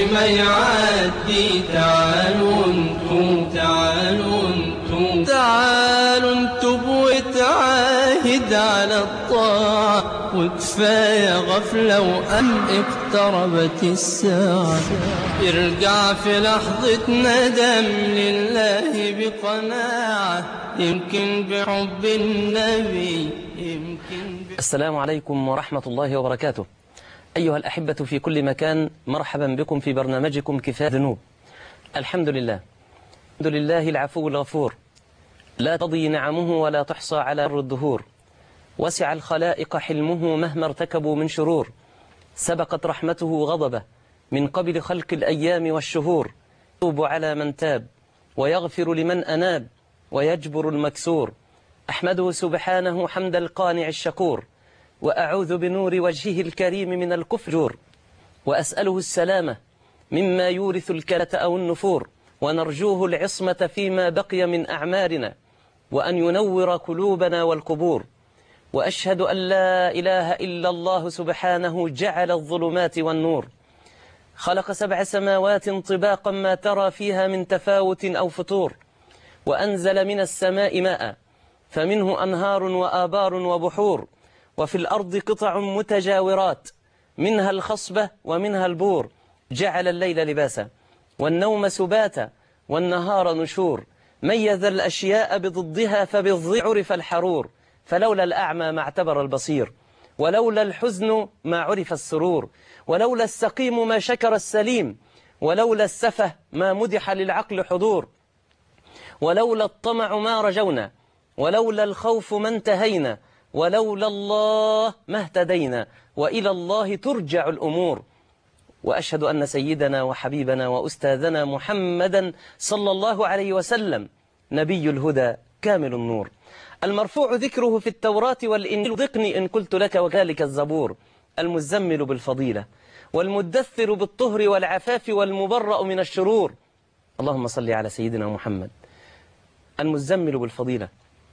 ما يعدي. تعالوا انتم تعالوا انتم تعالوا انتم وتعاهد على الطاعة، وكفاية غفلة وأن اقتربت الساعة. يرجع في لحظة ندم لله بقناعة، يمكن بحب النبي يمكن السلام عليكم ورحمة الله وبركاته. أيها الأحبة في كل مكان، مرحبا بكم في برنامجكم كفاية ذنوب. الحمد لله العفو الغفور، لا تضي نعمه ولا تحصى على مر الدهور. وسع الخلائق حلمه مهما ارتكبوا من شرور، سبقت رحمته غضبه من قبل خلق الأيام والشهور. يتوب على من تاب ويغفر لمن أناب ويجبر المكسور. أحمده سبحانه حمد القانع الشكور، وأعوذ بنور وجهه الكريم من الكفر، وأسأله السلامة مما يورث الكلة أو النفور، ونرجوه العصمة فيما بقي من أعمارنا، وأن ينور قلوبنا والقبور. وأشهد أن لا إله إلا الله سبحانه جعل الظلمات والنور، خلق 7 سماوات طباقا ما ترى فيها من تفاوت أو فتور، وأنزل من السماء ماء فمنه أنهار وآبار وبحور، وفي الأرض قطع متجاورات منها الخصبة ومنها البور. جعل الليل لباسا والنوم سباتا والنهار نشور، ميز الأشياء بضدها فبالضد عرف الحرور. فلولا الأعمى ما اعتبر البصير، ولولا الحزن ما عرف السرور، ولولا السقيم ما شكر السليم، ولولا السفه ما مدح للعقل حضور، ولولا الطمع ما رجونا، ولولا الخوف ما انتهينا، ولولا الله ما اهتدينا، وإلى الله ترجع الأمور. وأشهد أن سيدنا وحبيبنا وأستاذنا محمدا صلى الله عليه وسلم نبي الهدى كامل النور، المرفوع ذكره في التوراة والإنجيل، ضقني إن قلت لك وكذلك الزبور، المزمل بالفضيلة والمدثر بالطهر والعفاف والمبرأ من الشرور. اللهم صل على سيدنا محمد، المزمل بالفضيلة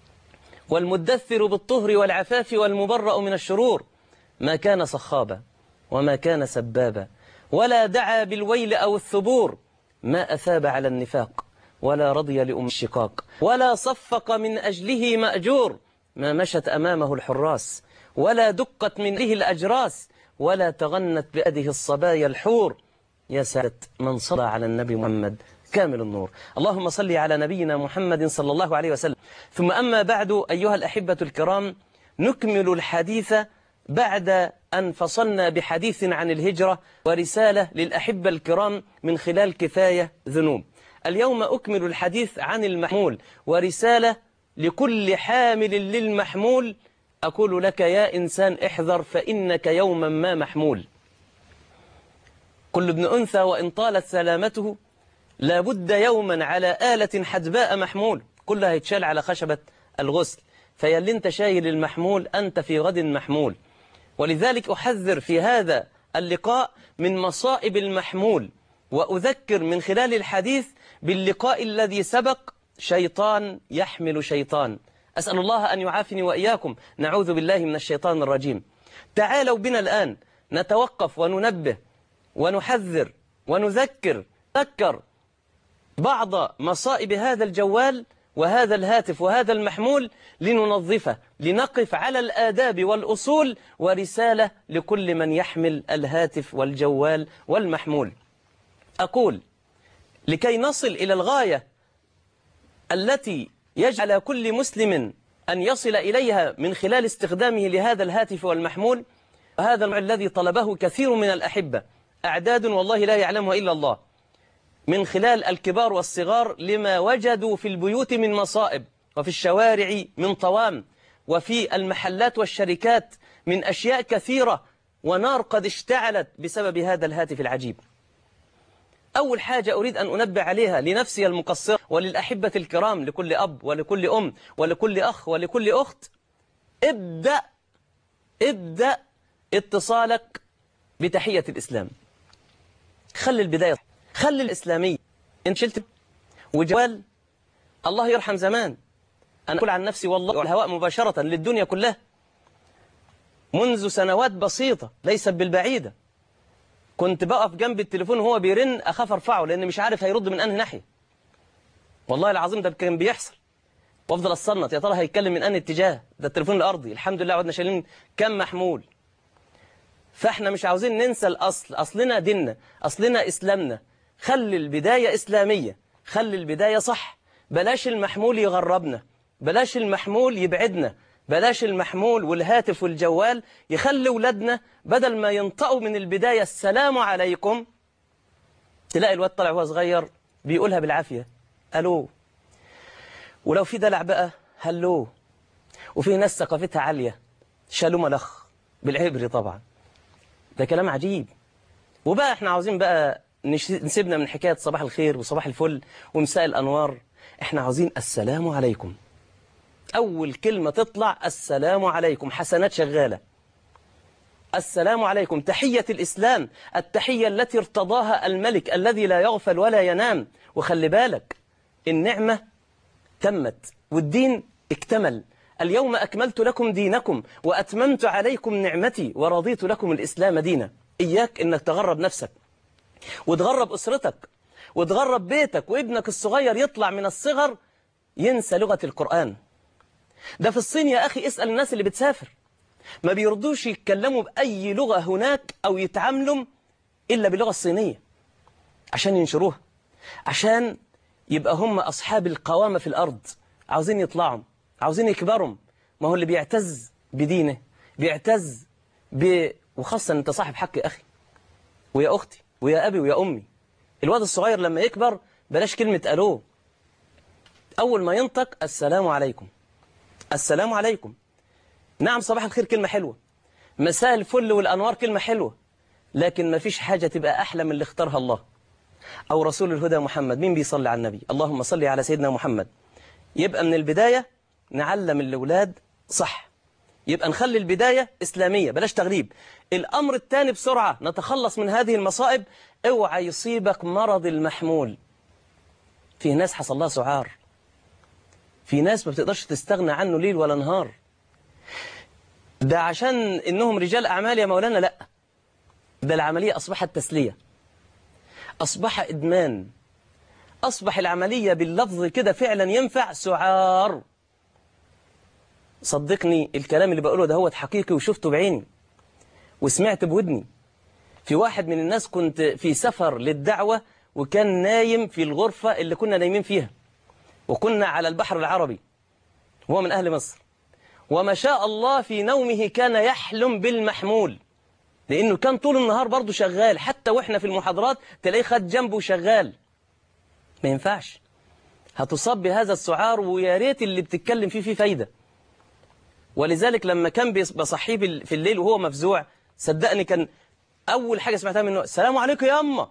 والمدثر بالطهر والعفاف والمبرأ من الشرور. ما كان صخابا وما كان سبابا، ولا دعا بالويل أو الثبور. ما أثاب على النفاق ولا رضي لأم الشقاق، ولا صفق من أجله مأجور. ما مشت أمامه الحراس ولا دقت من له الأجراس، ولا تغنت بأده الصبايا الحور. يا سادة من صلى على النبي محمد كامل النور. اللهم صل على نبينا محمد صلى الله عليه وسلم. ثم أما بعد، أيها الأحبة الكرام، نكمل الحديث بعد أن فصلنا بحديث عن الهجرة ورسالة للأحبة الكرام من خلال كفاية ذنوب. اليوم أكمل الحديث عن المحمول ورسالة لكل حامل للمحمول. أقول لك يا إنسان احذر، فإنك يوما ما محمول. كل ابن أنثى وإن طالت سلامته لابد يوما على آلة حدباء محمول، كلها يتشال على خشبة الغسل. فياللي انت شايل المحمول أنت في غد محمول. ولذلك أحذر في هذا اللقاء من مصائب المحمول، وأذكر من خلال الحديث باللقاء الذي سبق، شيطان يحمل شيطان. أسأل الله أن يعافني وإياكم، نعوذ بالله من الشيطان الرجيم. تعالوا بنا الآن نتوقف وننبه ونحذر ونذكر بعض مصائب هذا الجوال وهذا الهاتف وهذا المحمول، لننظفه، لنقف على الآداب والأصول. ورسالة لكل من يحمل الهاتف والجوال والمحمول. أقول لكي نصل إلى الغاية التي يجعل كل مسلم أن يصل إليها من خلال استخدامه لهذا الهاتف والمحمول، وهذا الذي طلبه كثير من الأحبة، أعداد والله لا يعلمها إلا الله، من خلال الكبار والصغار، لما وجدوا في البيوت من مصائب، وفي الشوارع من طوام، وفي المحلات والشركات من أشياء كثيرة، ونار قد اشتعلت بسبب هذا الهاتف العجيب. أول حاجة أريد أن أنبه عليها لنفسي المقصر وللأحبة الكرام، لكل أب ولكل أم ولكل أخ ولكل أخت: ابدأ اتصالك بتحية الإسلام. خلي البداية، خلي الإسلامية. إن شلت وجوال، الله يرحم زمان، أنا أقول عن نفسي والله الهواء مباشرة للدنيا كلها منذ سنوات بسيطة ليست بالبعيدة، كنت بقف جنب التليفون وهو بيرن أخاف أرفعه لأن مش عارف هيرد من أنهي ناحية. والله العظيم ده كان بيحصل. وأفضل أتصنت يا ترى هيتكلم من أنهي اتجاه، ده التليفون الأرضي الحمد لله عدنا شايلين كم محمول. فإحنا مش عاوزين ننسى الأصل، أصلنا ديننا، أصلنا إسلامنا. خلي البداية إسلامية، خلي البداية صح. بلاش المحمول يغربنا، بلاش المحمول يبعدنا، بلاش المحمول والهاتف والجوال يخلي ولادنا بدل ما ينطقوا من البداية السلام عليكم تلاقي الواد طلع وهو صغير بيقولها بالعافية ألو، ولو في دلع بقى هلو. وفي ناس ثقافتها عالية شالوا ملخ بالعبري طبعا. ده كلام عجيب. وبقى احنا عاوزين بقى نسيبنا من حكاية صباح الخير وصباح الفل ومساء الأنوار. احنا عاوزين السلام عليكم. أول كلمة تطلع السلام عليكم، حسنات شغالة. السلام عليكم تحية الإسلام، التحية التي ارتضاها الملك الذي لا يغفل ولا ينام. وخلي بالك النعمة تمت والدين اكتمل. اليوم أكملت لكم دينكم وأتممت عليكم نعمتي ورضيت لكم الإسلام دينا. إياك إنك تغرب نفسك وتغرب أسرتك وتغرب بيتك، وابنك الصغير يطلع من الصغر ينسى لغة القرآن. ده في الصين يا أخي، اسأل الناس اللي بتسافر ما بيرضوش يتكلموا بأي لغة هناك أو يتعاملوا إلا باللغة الصينية عشان ينشروها، عشان يبقى هم أصحاب القوامة في الأرض. عاوزين يطلعوا، عاوزين يكبروا. ما هو اللي بيعتز بدينه بيعتز وخاصة أنت صاحب حق يا أخي ويا أختي ويا أبي ويا أمي. الواد الصغير لما يكبر بلاش كلمة ألو، أول ما ينطق السلام عليكم. السلام عليكم. نعم صباح الخير كلمة حلوة، مساء الفل والأنوار كلمة حلوة، لكن ما فيش حاجة تبقى أحلى من اللي اختارها الله أو رسول الهدى محمد. مين بيصلي على النبي؟ اللهم صل على سيدنا محمد. يبقى من البداية نعلم الأولاد صح، يبقى نخلي البداية إسلامية بلاش تغريب. الأمر الثاني بسرعة نتخلص من هذه المصائب. اوعى يصيبك مرض المحمول. في ناس حصل لها سعار، في ناس ما بتقدرش تستغنى عنه ليل ولا نهار. ده عشان إنهم رجال أعمال يا مولانا؟ لا، ده العملية أصبحت تسلية، أصبح إدمان، أصبح العملية باللفظ كده فعلا ينفع سعار. صدقني الكلام اللي بقوله ده هو حقيقي وشفته بعيني وسمعت بودني. في واحد من الناس كنت في سفر للدعوة وكان نايم في الغرفة اللي كنا نايمين فيها، وكنا على البحر العربي، هو من أهل مصر، وما شاء الله في نومه كان يحلم بالمحمول، لأنه كان طول النهار برضه شغال. حتى وإحنا في المحاضرات تلاقيه خد جنبه شغال. ما ينفعش، هتصاب بهذا السعار، ويا ريت اللي بتتكلم فيه فايدة. ولذلك لما كان بصحيه في الليل وهو مفزوع، صدقني كان أول حاجة سمعتها منه السلام عليكم يا أما.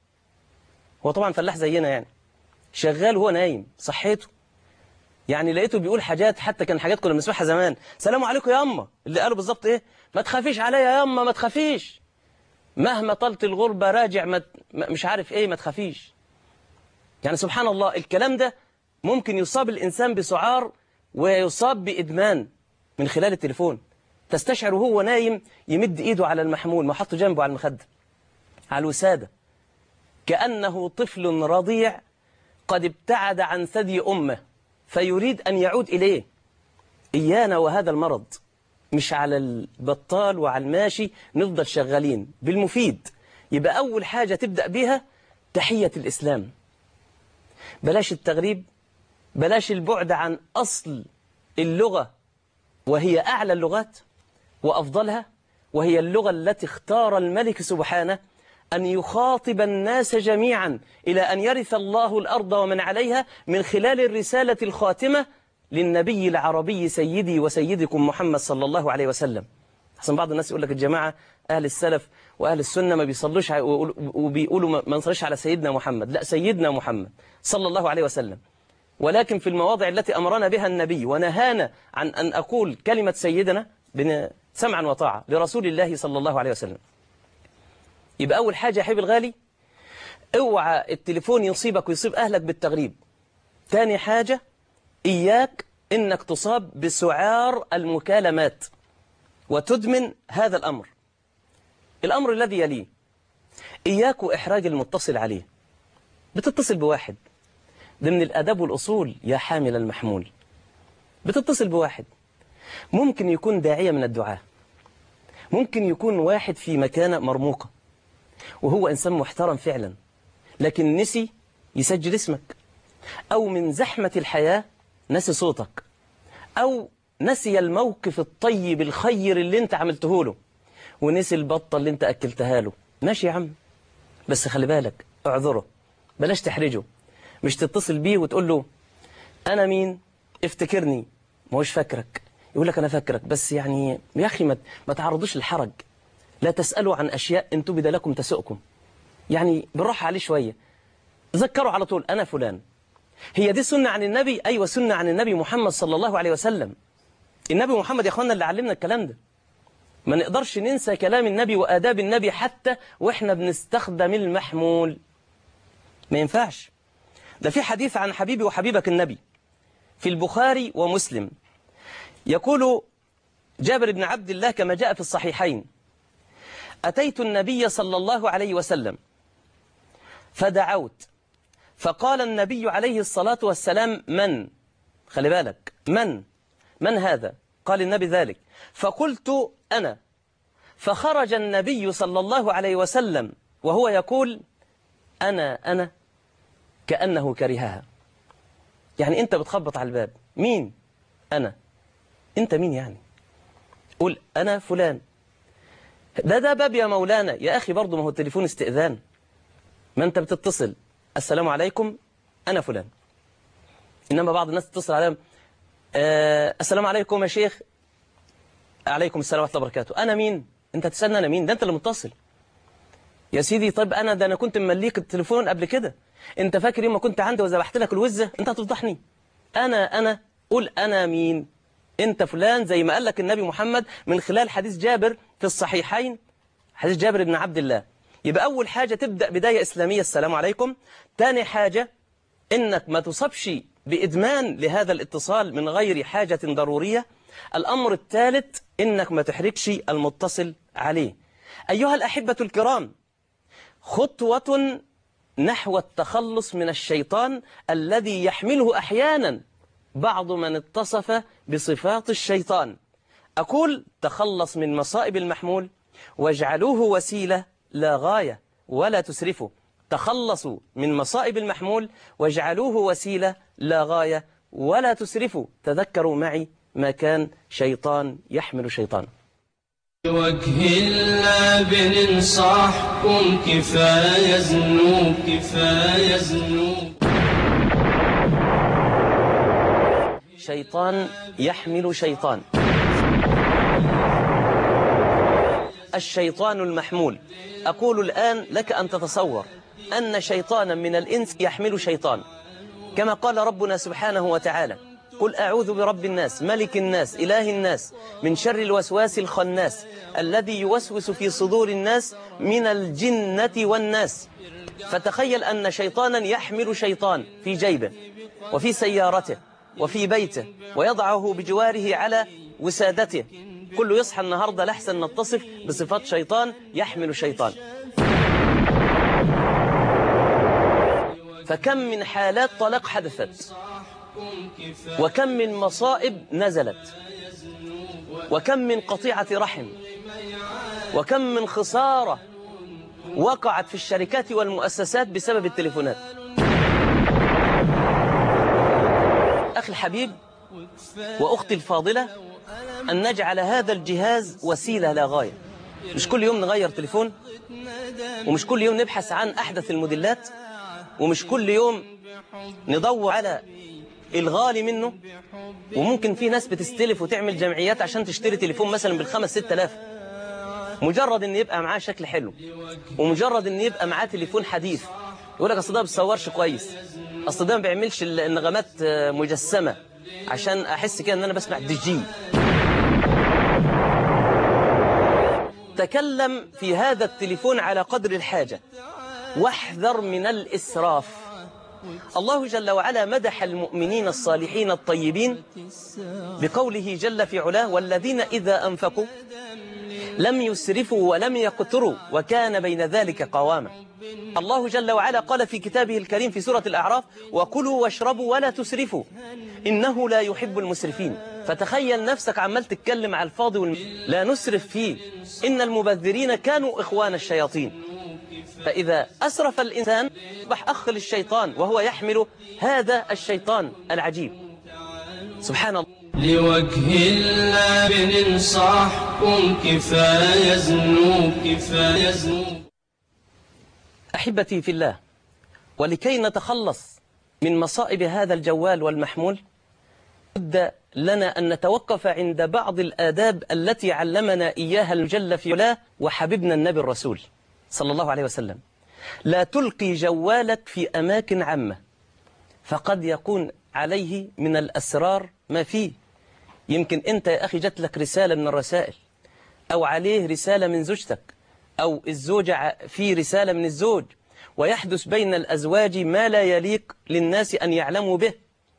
هو طبعا فلاح زينا يعني، شغال وهو نايم، صحيته يعني لقيته بيقول حاجات، حتى كان حاجات كنا بنسمعها زمان. سلام عليكم يا أما، اللي قاله بالظبط إيه؟ ما تخافيش عليا يا أما، ما تخافيش، مهما طلت الغربة راجع، مش عارف إيه، ما تخافيش. يعني سبحان الله الكلام ده ممكن يصاب الإنسان بسعار ويصاب بإدمان من خلال التليفون. تستشعر وهو نايم يمد إيده على المحمول، ما حطه جنبه على المخدة على الوسادة، كأنه طفل رضيع قد ابتعد عن ثدي أمه فيريد أن يعود إليه. إيانا وهذا المرض، مش على البطال وعلى الماشي نفضل شغالين بالمفيد. يبقى أول حاجة تبدأ بها تحية الإسلام، بلاش التغريب، بلاش البعد عن أصل اللغة وهي أعلى اللغات وأفضلها، وهي اللغة التي اختار الملك سبحانه أن يخاطب الناس جميعا إلى أن يرث الله الأرض ومن عليها، من خلال الرسالة الخاتمة للنبي العربي سيدي وسيدكم محمد صلى الله عليه وسلم. أحسن بعض الناس يقول لك الجماعة أهل السلف وأهل السنة ما بيصلوش وبيقولوا ما نصليش على سيدنا محمد. لا، سيدنا محمد صلى الله عليه وسلم، ولكن في المواضع التي أمرنا بها النبي ونهانا عن أن أقول كلمة سيدنا سمعا وطاعة لرسول الله صلى الله عليه وسلم. يبقى أول حاجة يا حبيبي الغالي، اوعى التليفون يصيبك ويصيب أهلك بالتغريب. تاني حاجة، إياك إنك تصاب بسعار المكالمات وتدمن هذا الأمر. الأمر الذي يليه، إياك وإحراج المتصل عليه. بتتصل بواحد، ده من الأدب والأصول يا حامل المحمول. بتتصل بواحد ممكن يكون داعية من الدعاة، ممكن يكون واحد في مكانة مرموقة وهو إنسان محترم فعلا، لكن نسي يسجل اسمك، أو من زحمة الحياة نسي صوتك، أو نسي الموقف الطيب الخير اللي انت عملته له، ونسي البطة اللي انت أكلتها له. ماشي يا عم، بس خلي بالك، اعذره، بلاش تحرجه. مش تتصل بيه وتقول له أنا مين، افتكرني. ما هوش فاكرك، يقول لك أنا فاكرك، بس يعني يا أخي ما تعرضوش الحرج. لا تسألوا عن أشياء إن تبد لكم تسؤكم. يعني بالراحة عليه شوية، ذكروا على طول أنا فلان. هي دي سنة عن النبي؟ أيوة سنة عن النبي محمد صلى الله عليه وسلم. النبي محمد يا أخوانا اللي علمنا الكلام ده. ما نقدرش ننسى كلام النبي وآداب النبي حتى وإحنا بنستخدم المحمول، ما ينفعش. ده في حديث عن حبيبي وحبيبك النبي في البخاري ومسلم، يقول جابر بن عبد الله كما جاء في الصحيحين: أتيت النبي صلى الله عليه وسلم فدعوت، فقال النبي عليه الصلاة والسلام من؟ خلي بالك، من هذا؟ قال النبي ذلك، فقلت أنا. فخرج النبي صلى الله عليه وسلم وهو يقول أنا كأنه كرهها. يعني أنت بتخبط على الباب، مين؟ أنا. أنت مين يعني؟ قول أنا فلان. ده باب يا مولانا. يا أخي برضو ما هو التليفون استئذان. ما أنت بتتصل السلام عليكم أنا فلان، إنما بعض الناس تتصل عليهم السلام عليكم يا شيخ. عليكم السلام ورحمة الله وبركاته. أنا مين؟ أنت تسألني أنا مين؟ ده أنت اللي متصل يا سيدي. طيب أنا كنت ممليك التليفون قبل كده. أنت فاكر يوم ما كنت عندي وذبحت لك الوزة؟ أنت هتفضحني. أنا قول أنا مين؟ أنت فلان زي ما قال لك النبي محمد من خلال حديث جابر في الصحيحين، حديث جابر بن عبد الله. يبقى أول حاجة تبدأ بداية إسلامية السلام عليكم. تاني حاجة إنك ما تصبش بإدمان لهذا الاتصال من غير حاجة ضرورية. الأمر الثالث إنك ما تحركش المتصل عليه. أيها الأحبة الكرام، خطوة نحو التخلص من الشيطان الذي يحمله أحيانا بعض من اتصف بصفات الشيطان. أقول تخلص من مصائب المحمول واجعلوه وسيلة لا غاية ولا تسرفوا. تخلصوا من مصائب المحمول واجعلوه وسيلة لا غاية ولا تسرفوا. تذكروا معي ما كان شيطان يحمل شيطان. وجه الله بننصحكم كفاية ذنوب كفاية ذنوب. شيطان يحمل شيطان. الشيطان المحمول. أقول الآن لك أن تتصور أن شيطانا من الإنس يحمل شيطان، كما قال ربنا سبحانه وتعالى: قل أعوذ برب الناس ملك الناس إله الناس من شر الوسواس الخناس الذي يوسوس في صدور الناس من الجنة والناس. فتخيل أن شيطانا يحمل شيطان في جيبه وفي سيارته وفي بيته ويضعه بجواره على وسادته. كله يصحى النهاردة لحسن نتصف بصفات شيطان يحمل شيطان. فكم من حالات طلاق حدثت، وكم من مصائب نزلت، وكم من قطيعة رحم، وكم من خسارة وقعت في الشركات والمؤسسات بسبب التليفونات. أخي الحبيب وأختي الفاضلة، أن نجعل هذا الجهاز وسيلة لا غاية. مش كل يوم نغير تليفون، ومش كل يوم نبحث عن أحدث الموديلات، ومش كل يوم ندور على الغالي منه. وممكن في ناس بتستلف وتعمل جمعيات عشان تشتري تليفون مثلا بال5-6 آلاف، مجرد ان يبقى معاه شكل حلو، ومجرد ان يبقى معاه تليفون حديث. يقول لك اصل ده ما بيصورش كويس، اصل ده ما بيعملش النغمات مجسمة عشان احس كده ان انا بسمع دي جي. تكلم في هذا التليفون على قدر الحاجة، واحذر من الإسراف. الله جل وعلا مدح المؤمنين الصالحين الطيبين بقوله جل في علاه: والذين إذا أنفقوا لم يسرفوا ولم يقتروا وكان بين ذلك قواما. الله جل وعلا قال في كتابه الكريم في سورة الأعراف: وكلوا واشربوا ولا تسرفوا إنه لا يحب المسرفين. فتخيل نفسك عمال تتكلم على الفاضي لا نسرف فيه، إن المبذرين كانوا إخوان الشياطين. فإذا أسرف الإنسان أصبح أخ للشيطان وهو يحمل هذا الشيطان العجيب. سبحان الله. لوجه الله بننصحكم كفاية ذنوب كفاية ذنوب. أحبتي في الله، ولكي نتخلص من مصائب هذا الجوال والمحمول بد لنا أن نتوقف عند بعض الآداب التي علمنا إياها الجل في علاه وحبيبنا النبي الرسول صلى الله عليه وسلم. لا تلقي جوالك في أماكن عامة، فقد يكون عليه من الأسرار ما فيه. يمكن أنت يا أخي جات لك رسالة من الرسائل، أو عليه رسالة من زوجتك، أو الزوجة في رسالة من الزوج، ويحدث بين الأزواج ما لا يليق للناس أن يعلموا به.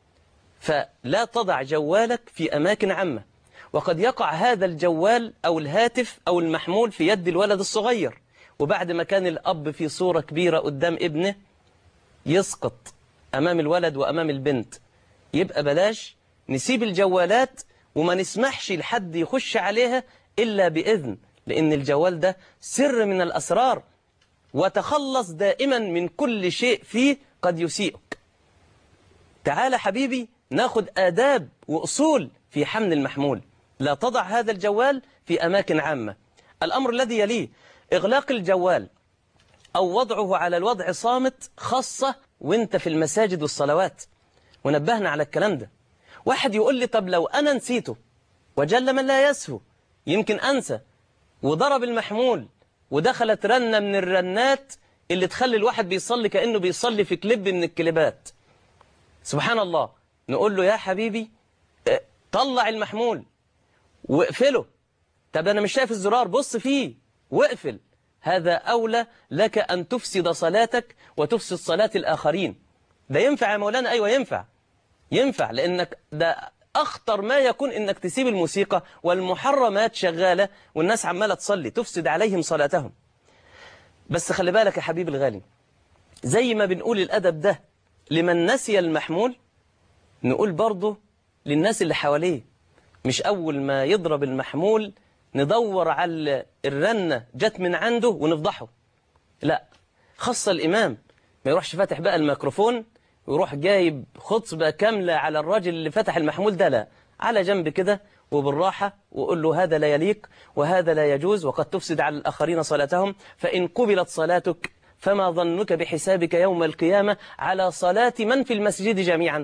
فلا تضع جوالك في أماكن عامة، وقد يقع هذا الجوال أو الهاتف أو المحمول في يد الولد الصغير، وبعد ما كان الأب في صورة كبيرة قدام ابنه يسقط أمام الولد وأمام البنت. يبقى بلاش نسيب الجوالات وما نسمحش لحد يخش عليها إلا بإذن، لأن الجوال ده سر من الأسرار، وتخلص دائما من كل شيء فيه قد يسيئك. تعال حبيبي ناخد آداب وأصول في حمل المحمول. لا تضع هذا الجوال في أماكن عامة. الأمر الذي يليه إغلاق الجوال أو وضعه على الوضع صامت، خاصة وانت في المساجد والصلوات، ونبهنا على الكلام ده. واحد يقول لي طب لو أنا نسيته، وجل من لا يسهو، يمكن أنسى وضرب المحمول ودخلت رنة من الرنات اللي تخلي الواحد بيصلي كأنه بيصلي في كليب من الكليبات. سبحان الله. نقول له يا حبيبي طلع المحمول واقفله. طب أنا مش شايف الزرار، بص فيه واقفل. هذا أولى لك أن تفسد صلاتك وتفسد صلاة الآخرين. ده ينفع يا مولانا؟ أيوة ينفع، ينفع، لأنك ده أخطر ما يكون إنك تسيب الموسيقى والمحرمات شغالة والناس عمالة تصلي، تفسد عليهم صلاتهم. بس خلي بالك يا حبيبي الغالي، زي ما بنقول الأدب ده لمن نسي المحمول، نقول برضه للناس اللي حواليه. مش أول ما يضرب المحمول ندور على الرنة جت من عنده ونفضحه، لا. خاصة الإمام ما يروحش فاتح بقى الميكروفون ويروح جايب خطبة كاملة على الراجل اللي فتح المحمول ده، لا. على جنب كده وبالراحة، وقول له هذا لا يليق وهذا لا يجوز، وقد تفسد على الآخرين صلاتهم، فإن قبلت صلاتك فما ظنك بحسابك يوم القيامة على صلاة من في المسجد جميعا.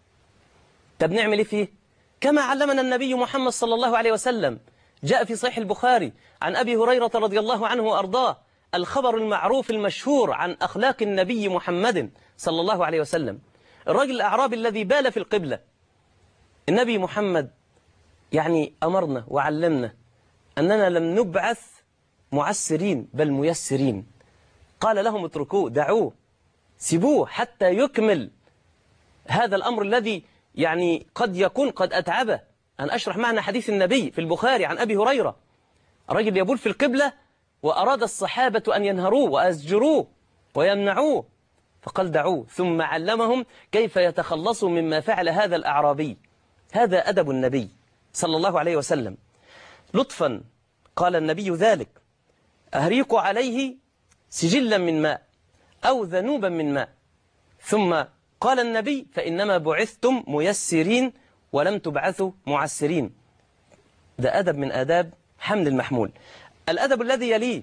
طب نعمل إيه فيه؟ كما علمنا النبي محمد صلى الله عليه وسلم. جاء في صحيح البخاري عن أبي هريرة رضي الله عنه وأرضاه الخبر المعروف المشهور عن أخلاق النبي محمد صلى الله عليه وسلم. الرجل الأعرابي الذي بال في القبلة، النبي محمد يعني أمرنا وعلمنا أننا لم نبعث معسرين بل ميسرين. قال لهم اتركوه، دعوه، سيبوه حتى يكمل هذا الأمر الذي يعني قد يكون قد أتعبه. أن أشرح معنا حديث النبي في البخاري عن أبي هريرة، الرجل يبول في القبلة وأراد الصحابة أن ينهروه وأزجروه ويمنعوه، فقال دعوه، ثم علمهم كيف يتخلصوا مما فعل هذا الأعرابي. هذا أدب النبي صلى الله عليه وسلم. لطفا قال النبي ذلك: أهريق عليه سجلا من ماء أو ذنوبا من ماء. ثم قال النبي: فإنما بعثتم ميسرين ولم تبعثوا معسرين. ده أدب من آداب حمل المحمول. الأدب الذي يليه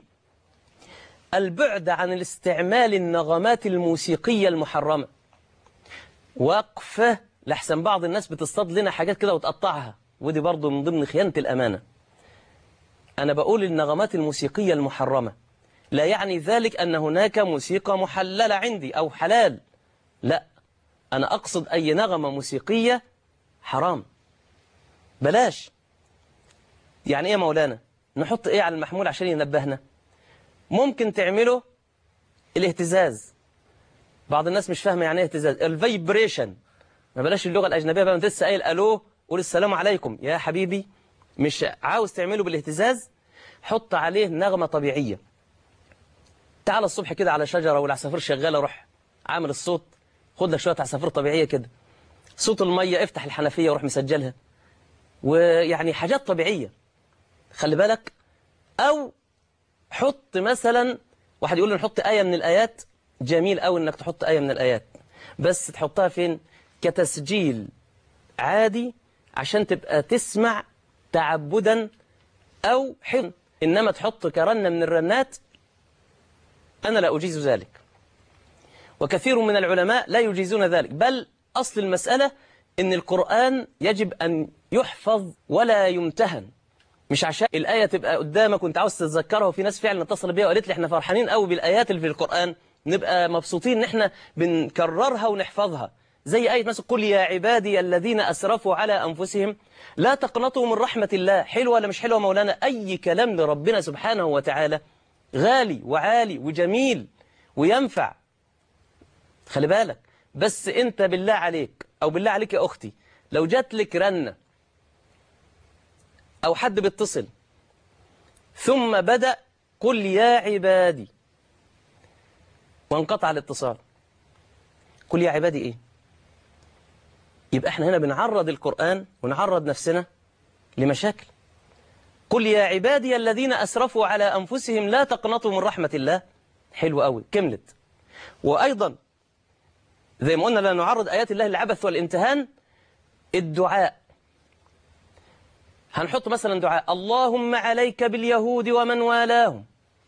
البعد عن الاستعمال النغمات الموسيقية المحرمة. وقفة لحسن بعض الناس بتصطاد لنا حاجات كده وتقطعها، ودي برضو من ضمن خيانة الأمانة. أنا بقول النغمات الموسيقية المحرمة لا يعني ذلك أن هناك موسيقى محللة عندي أو حلال، لا. أنا أقصد أي نغمة موسيقية حرام، بلاش. يعني إيه مولانا؟ نحط إيه على المحمول عشان ينبهنا؟ ممكن تعمله الاهتزاز. بعض الناس مش فاهمة يعني ايه اهتزاز. الفايبريشن، ما بلاش اللغة الأجنبية بقى. انت لسه قايل ألو قول السلام عليكم يا حبيبي، مش عاوز تعمله بالاهتزاز. حط عليه نغمة طبيعية. تعال الصبح كده على شجرة والعصافير شغالة، روح عامل الصوت، خد لك شوية عصافير طبيعية كده، صوت المية، افتح الحنفية وروح مسجلها، ويعني حاجات طبيعية، خلي بالك. أو حط مثلا، واحد يقول لي نحط آية من الآيات، جميل أوي إنك تحط آية من الآيات، بس تحطها فين؟ كتسجيل عادي عشان تبقى تسمع تعبدا أو حين، إنما تحط كرنة من الرنات أنا لا أجيز ذلك، وكثير من العلماء لا يجيزون ذلك. بل أصل المسألة إن القرآن يجب أن يحفظ ولا يمتهن، مش عشان الآية تبقى قدامك وانت عاوز تتذكرها، وفي ناس فعلا اتصل بيها وقالت لي احنا فرحانين قوي بالآيات اللي في القرآن، نبقى مبسوطين ان احنا بنكررها ونحفظها. زي آية مثلا قل يا عبادي الذين أسرفوا على أنفسهم لا تقنطوا من رحمة الله. حلوة ولا مش حلوة مولانا؟ أي كلام لربنا سبحانه وتعالى غالي وعالي وجميل وينفع، خلي بالك. بس انت بالله عليك أو بالله عليك يا أختي، لو جات لك رنة أو حد بيتصل ثم بدأ قل يا عبادي وانقطع الاتصال، قل يا عبادي إيه؟ يبقى احنا هنا بنعرض القرآن ونعرض نفسنا لمشاكل. قل يا عبادي الذين أسرفوا على أنفسهم لا تقنطوا من رحمة الله، حلو قوي، كملت. وأيضا زي ما قلنا لا نعرض آيات الله للعبث والامتهان. الدعاء، هنحط مثلا دعاء اللهم عليك باليهود ومن والاهم.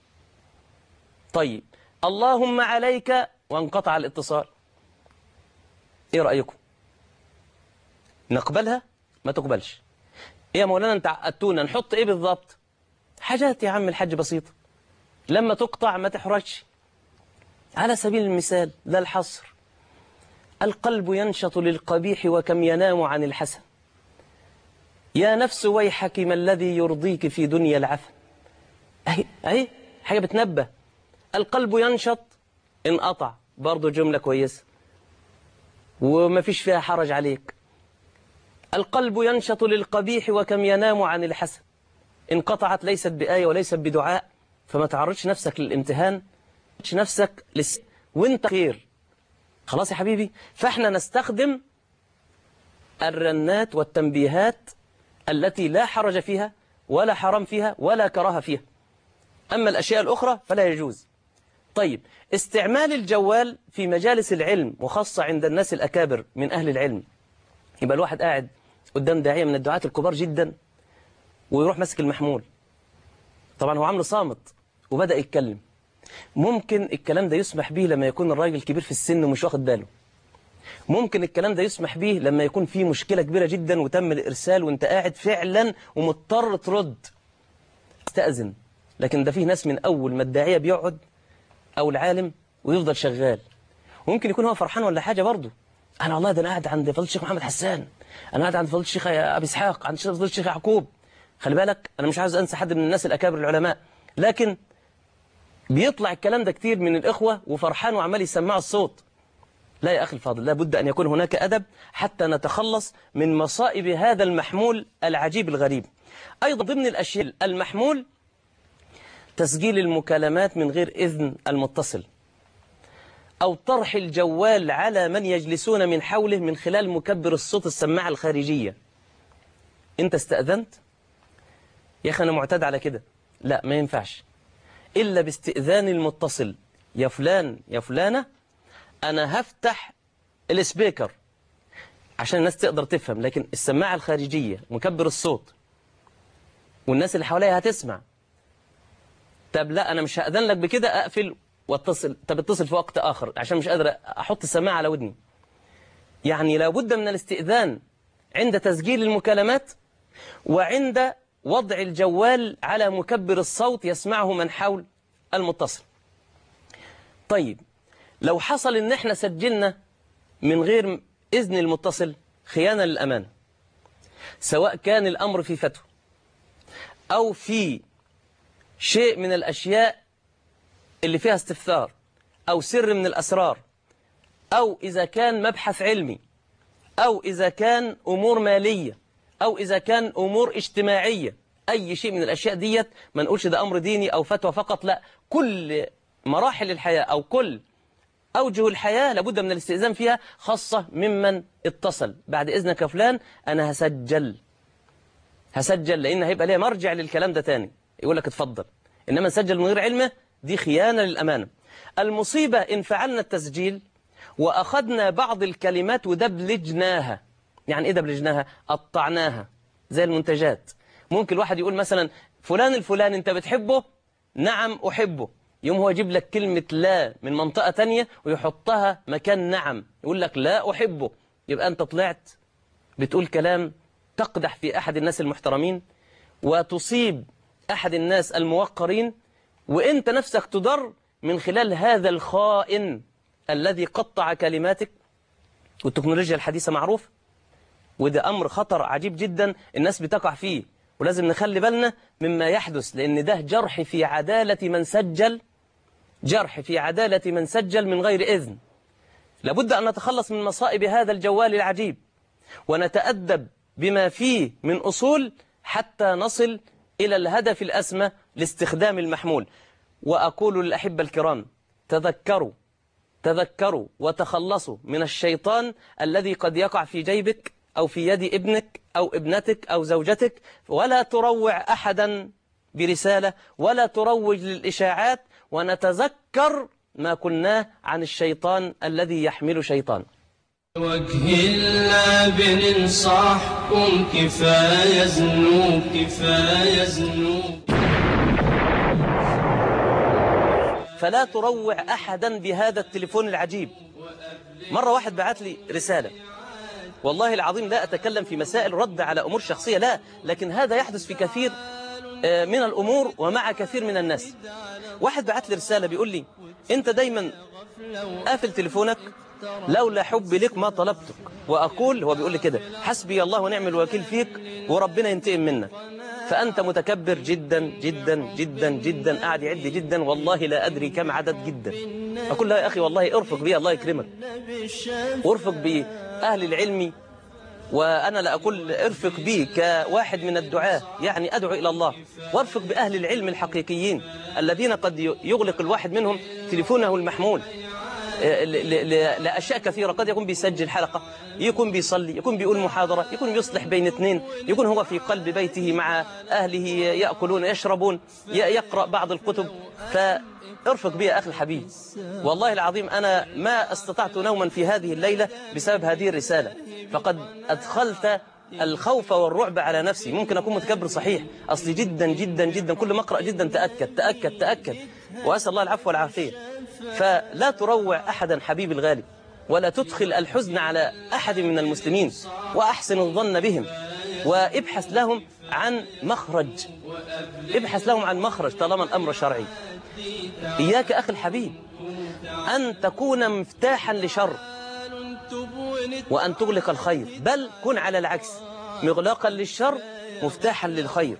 طيب اللهم عليك وانقطع الاتصال، ايه رأيكم؟ نقبلها؟ ما تقبلش. ايه يا مولانا انت عقدتونا، نحط ايه بالضبط؟ حاجات يا عم الحاج بسيطة، لما تقطع ما تحرجش. على سبيل المثال لا الحصر، القلب ينشط للقبيح وكم ينام عن الحسن، يا نفس ويحك ما الذي يرضيك في دنيا العفن. اهي حاجة بتنبه. القلب ينشط انقطع، برضو جملة كويسة وما فيش فيها حرج عليك. القلب ينشط للقبيح وكم ينام عن الحسن، انقطعت، ليست بآية وليست بدعاء، فما تعرضش نفسك للامتهان، نفسك وانت خير. خلاص يا حبيبي. فاحنا نستخدم الرنات والتنبيهات التي لا حرج فيها ولا حرام فيها ولا كراهة فيها. أما الأشياء الأخرى فلا يجوز. طيب استعمال الجوال في مجالس العلم وخاصة عند الناس الأكابر من أهل العلم، يبقى الواحد قاعد قدام داعية من الدعاة الكبار جدا ويروح مسك المحمول، طبعا هو عامله صامت وبدأ يتكلم. ممكن الكلام ده يسمح به لما يكون الراجل كبير في السن ومش واخد باله، ممكن الكلام ده يسمح به لما يكون في مشكلة كبيرة جدا وتم الإرسال وانت قاعد فعلا ومضطر ترد استأذن. لكن ده فيه ناس من أول ما الداعية بيقعد أو العالم ويفضل شغال، وممكن يكون هو فرحان ولا حاجة برضه. أنا والله ده أنا قاعد عند فضيلة الشيخ محمد حسان، أنا قاعد عند فضيلة الشيخ أبي إسحاق، عند فضيلة الشيخ يعقوب. خلي بالك أنا مش عايز أنسى حد من الناس الأكابر العلماء، لكن بيطلع الكلام ده كتير من الإخوة وفرحان وعمال يسمع الصوت. لا يا أخي الفاضل، لا بد أن يكون هناك أدب حتى نتخلص من مصائب هذا المحمول العجيب الغريب. أيضا ضمن الأشياء المحمول تسجيل المكالمات من غير إذن المتصل، أو طرح الجوال على من يجلسون من حوله من خلال مكبر الصوت السماعة الخارجية. أنت استأذنت؟ يا أخي أنا معتاد على كده. لا ما ينفعش إلا باستئذان المتصل. يا فلان يا فلانة أنا هفتح السبيكر عشان الناس تقدر تفهم، لكن السماعة الخارجية مكبر الصوت والناس اللي حواليها هتسمع. طب لا أنا مش هأذن لك بكده، أقفل واتصل. طب اتصل في وقت آخر عشان مش قادر أحط السماعة على ودني. يعني لابد من الاستئذان عند تسجيل المكالمات وعند وضع الجوال على مكبر الصوت يسمعه من حول المتصل. طيب لو حصل ان احنا سجلنا من غير إذن المتصل خيانة للأمانة، سواء كان الأمر في فتوى أو في شيء من الأشياء اللي فيها استفسار أو سر من الأسرار، أو إذا كان مبحث علمي، أو إذا كان أمور مالية، أو إذا كان أمور اجتماعية، أي شيء من الأشياء ديت ما نقولش ده أمر ديني أو فتوى فقط، لا، كل مراحل الحياة أو كل أوجه الحياة لابد من الاستئذان فيها، خاصة ممن اتصل. بعد إذنك يا فلان أنا هسجل لأن هيبقى ليه مرجع للكلام ده تاني، يقول لك اتفضل. إنما نسجل من غير علمه دي خيانة للأمانة. المصيبة إن فعلنا التسجيل وأخذنا بعض الكلمات ودبلجناها. يعني إيه دبلجناها؟ قطعناها زي المنتجات. ممكن الواحد يقول مثلا فلان الفلاني أنت بتحبه؟ نعم أحبه. يوم هو يجيب لك كلمة لا من منطقة تانية ويحطها مكان نعم، يقول لك لا أحبه. يبقى أنت طلعت بتقول كلام تقدح في أحد الناس المحترمين وتصيب أحد الناس الموقرين، وإنت نفسك تضر من خلال هذا الخائن الذي قطع كلماتك. والتكنولوجيا الحديثة معروف، وده أمر خطر عجيب جدا الناس بتقع فيه، ولازم نخلي بالنا مما يحدث، لأن ده جرح في عدالة من سجل من غير إذن. لابد أن نتخلص من مصائب هذا الجوال العجيب، ونتأدب بما فيه من أصول حتى نصل إلى الهدف الأسمى لاستخدام المحمول. وأقول للأحبة الكرام تذكروا وتخلصوا من الشيطان الذي قد يقع في جيبك أو في يد ابنك أو ابنتك أو زوجتك. ولا تروع أحدا برسالة ولا تروج للإشاعات، ونتذكر ما قلناه عن الشيطان الذي يحمل شيطان. وجه الله بننصحكم كفاية ذنوب. فلا تروع أحدا بهذا التليفون العجيب. مرة واحد بعت لي رسالة، والله العظيم لا أتكلم في مسائل رد على أمور شخصية، لا، لكن هذا يحدث في كثير من الأمور ومع كثير من الناس. واحد بعت لي رسالة بيقول لي أنت دايما قافل تليفونك، لولا حبي لك ما طلبتك. وأقول، هو بيقول لي كده، حسبي الله ونعم الوكيل فيك وربنا ينتقم منك، فأنت متكبر جدا جدا جدا جدا. قاعد يعد جدا، والله لا أدري كم عدد جدا. أقول له يا أخي والله ارفق بي، الله يكرمك، وارفق بأهل العلم. وأنا لا أقول ارفق بي كواحد من الدعاة، يعني أدعو إلى الله، وارفق بأهل العلم الحقيقيين الذين قد يغلق الواحد منهم تليفونه المحمول لأشياء كثيرة. قد يكون بيسجل حلقة، يكون بيصلي، يكون بيقول محاضرة، يكون بيصلح بين اثنين، يكون هو في قلب بيته مع أهله يأكلون يشربون، يقرأ بعض الكتب. فارفق بي يا أخي الحبيب، والله العظيم أنا ما استطعت نوما في هذه الليلة بسبب هذه الرسالة، فقد أدخلت الخوف والرعب على نفسي. ممكن أكون متكبر صحيح، أصلي جدا جدا جدا كل ما أقرأ جدا تأكد، وأسأل الله العفو والعافية. فلا تروع أحدا حبيبي الغالي، ولا تدخل الحزن على أحد من المسلمين، وأحسن الظن بهم، وابحث لهم عن مخرج طالما الأمر شرعي. إياك أخي الحبيب أن تكون مفتاحا لشر وأن تغلق الخير، بل كن على العكس، مغلقا للشر مفتاحا للخير.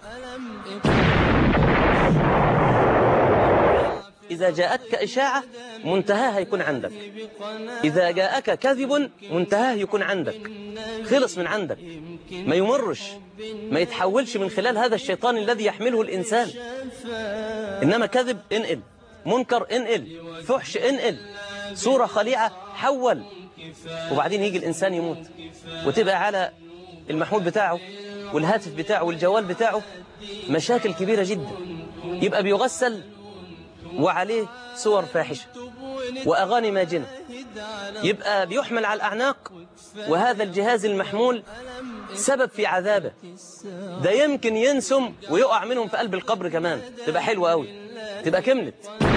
إذا جاءتك إشاعة منتهاها يكون عندك، إذا جاءك كذب منتهاه يكون عندك، خلص من عندك، ما يمرش، ما يتحولش من خلال هذا الشيطان الذي يحمله الإنسان. إنما كذب انقل، منكر انقل، فحش انقل، صورة خليعة حول، وبعدين يجي الإنسان يموت وتبقى على المحمول بتاعه والهاتف بتاعه والجوال بتاعه مشاكل كبيرة جدا. يبقى بيغسل وعليه صور فاحشة وأغاني ماجنة، يبقى بيحمل على الأعناق، وهذا الجهاز المحمول سبب في عذابه. ده يمكن ينسم ويقع منهم في قلب القبر كمان، تبقى حلوة قوي، تبقى كملت.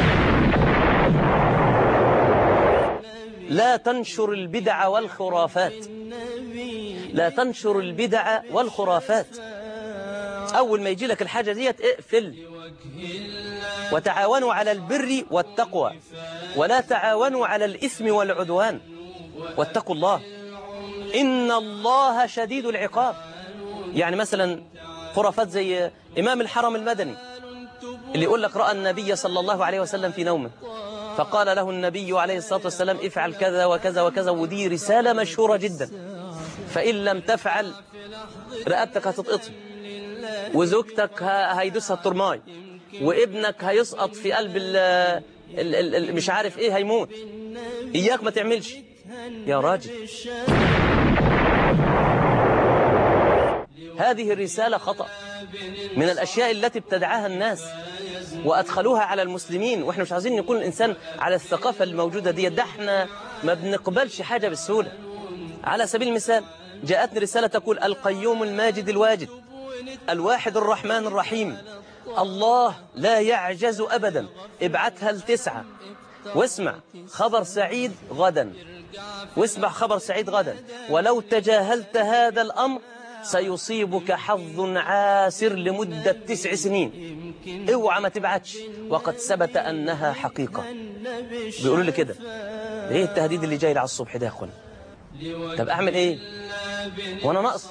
لا تنشر البدع والخرافات، لا تنشر البدع والخرافات. أول ما يجي لك الحاجة ديت اقفل. وتعاونوا على البر والتقوى ولا تعاونوا على الإثم والعدوان، واتقوا الله إن الله شديد العقاب. يعني مثلا خرافات زي إمام الحرم المدني اللي يقول لك رأى النبي صلى الله عليه وسلم في نومه، فقال له النبي عليه الصلاة والسلام افعل كذا وكذا وكذا، ودي رسالة مشهورة جدا، فإن لم تفعل رقبتك هتتقطع. وزوجتك هيدوسها الترماي، وابنك هيسقط في قلب مش عارف ايه هيموت، اياك ما تعملش يا راجل. هذه الرسالة خطأ من الأشياء التي ابتدعها الناس وأدخلوها على المسلمين، وإحنا مش عايزين يكون الإنسان على الثقافة الموجودة دي. ده إحنا ما بنقبلش حاجة بالسهولة. على سبيل المثال جاءتني رسالة تقول: القيوم الماجد الواجد الواحد الرحمن الرحيم، الله لا يعجز أبدا، ابعتها ل9. واسمع خبر سعيد غدا، واسمع خبر سعيد غدا، ولو تجاهلت هذا الأمر سيصيبك حظ عاسر لمدة 9 سنين، اوعى ما تبعتش، وقد ثبت أنها حقيقة. بيقولوا لي كده. ايه التهديد اللي جاي على الصبح ده يا اخوان؟ طب اعمل ايه وانا ناقص؟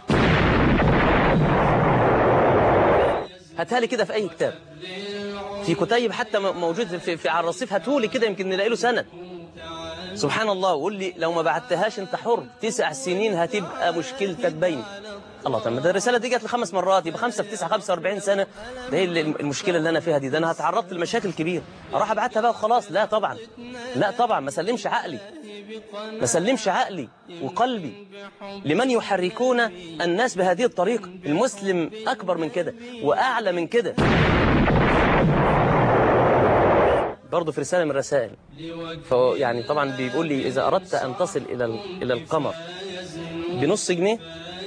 هاتها لي كده في اي كتاب، في كتيب حتى موجود في على الرصيف، هاتهولي كده يمكن نلاقي له سند. سبحان الله. وقول لي لو ما بعتهاش انت حر، 9 سنين هتبقى مشكلتك باينه. الله، طب ده الرساله دي جت لي 5 مرات، يبقى 5 في 9 45 سنه. ده هي المشكله اللي انا فيها دي. ده انا هتعرضت لمشاكل كبيره، اروح ابعتها بقى وخلاص؟ لا طبعا، لا طبعا. ما سلمش عقلي، ما سلمش عقلي وقلبي لمن يحركون الناس بهذه الطريقه. المسلم اكبر من كده واعلى من كده. برضه في رسالة من الرسائل، يعني طبعا بيقول لي: إذا أردت أن تصل إلى القمر بنص جنيه،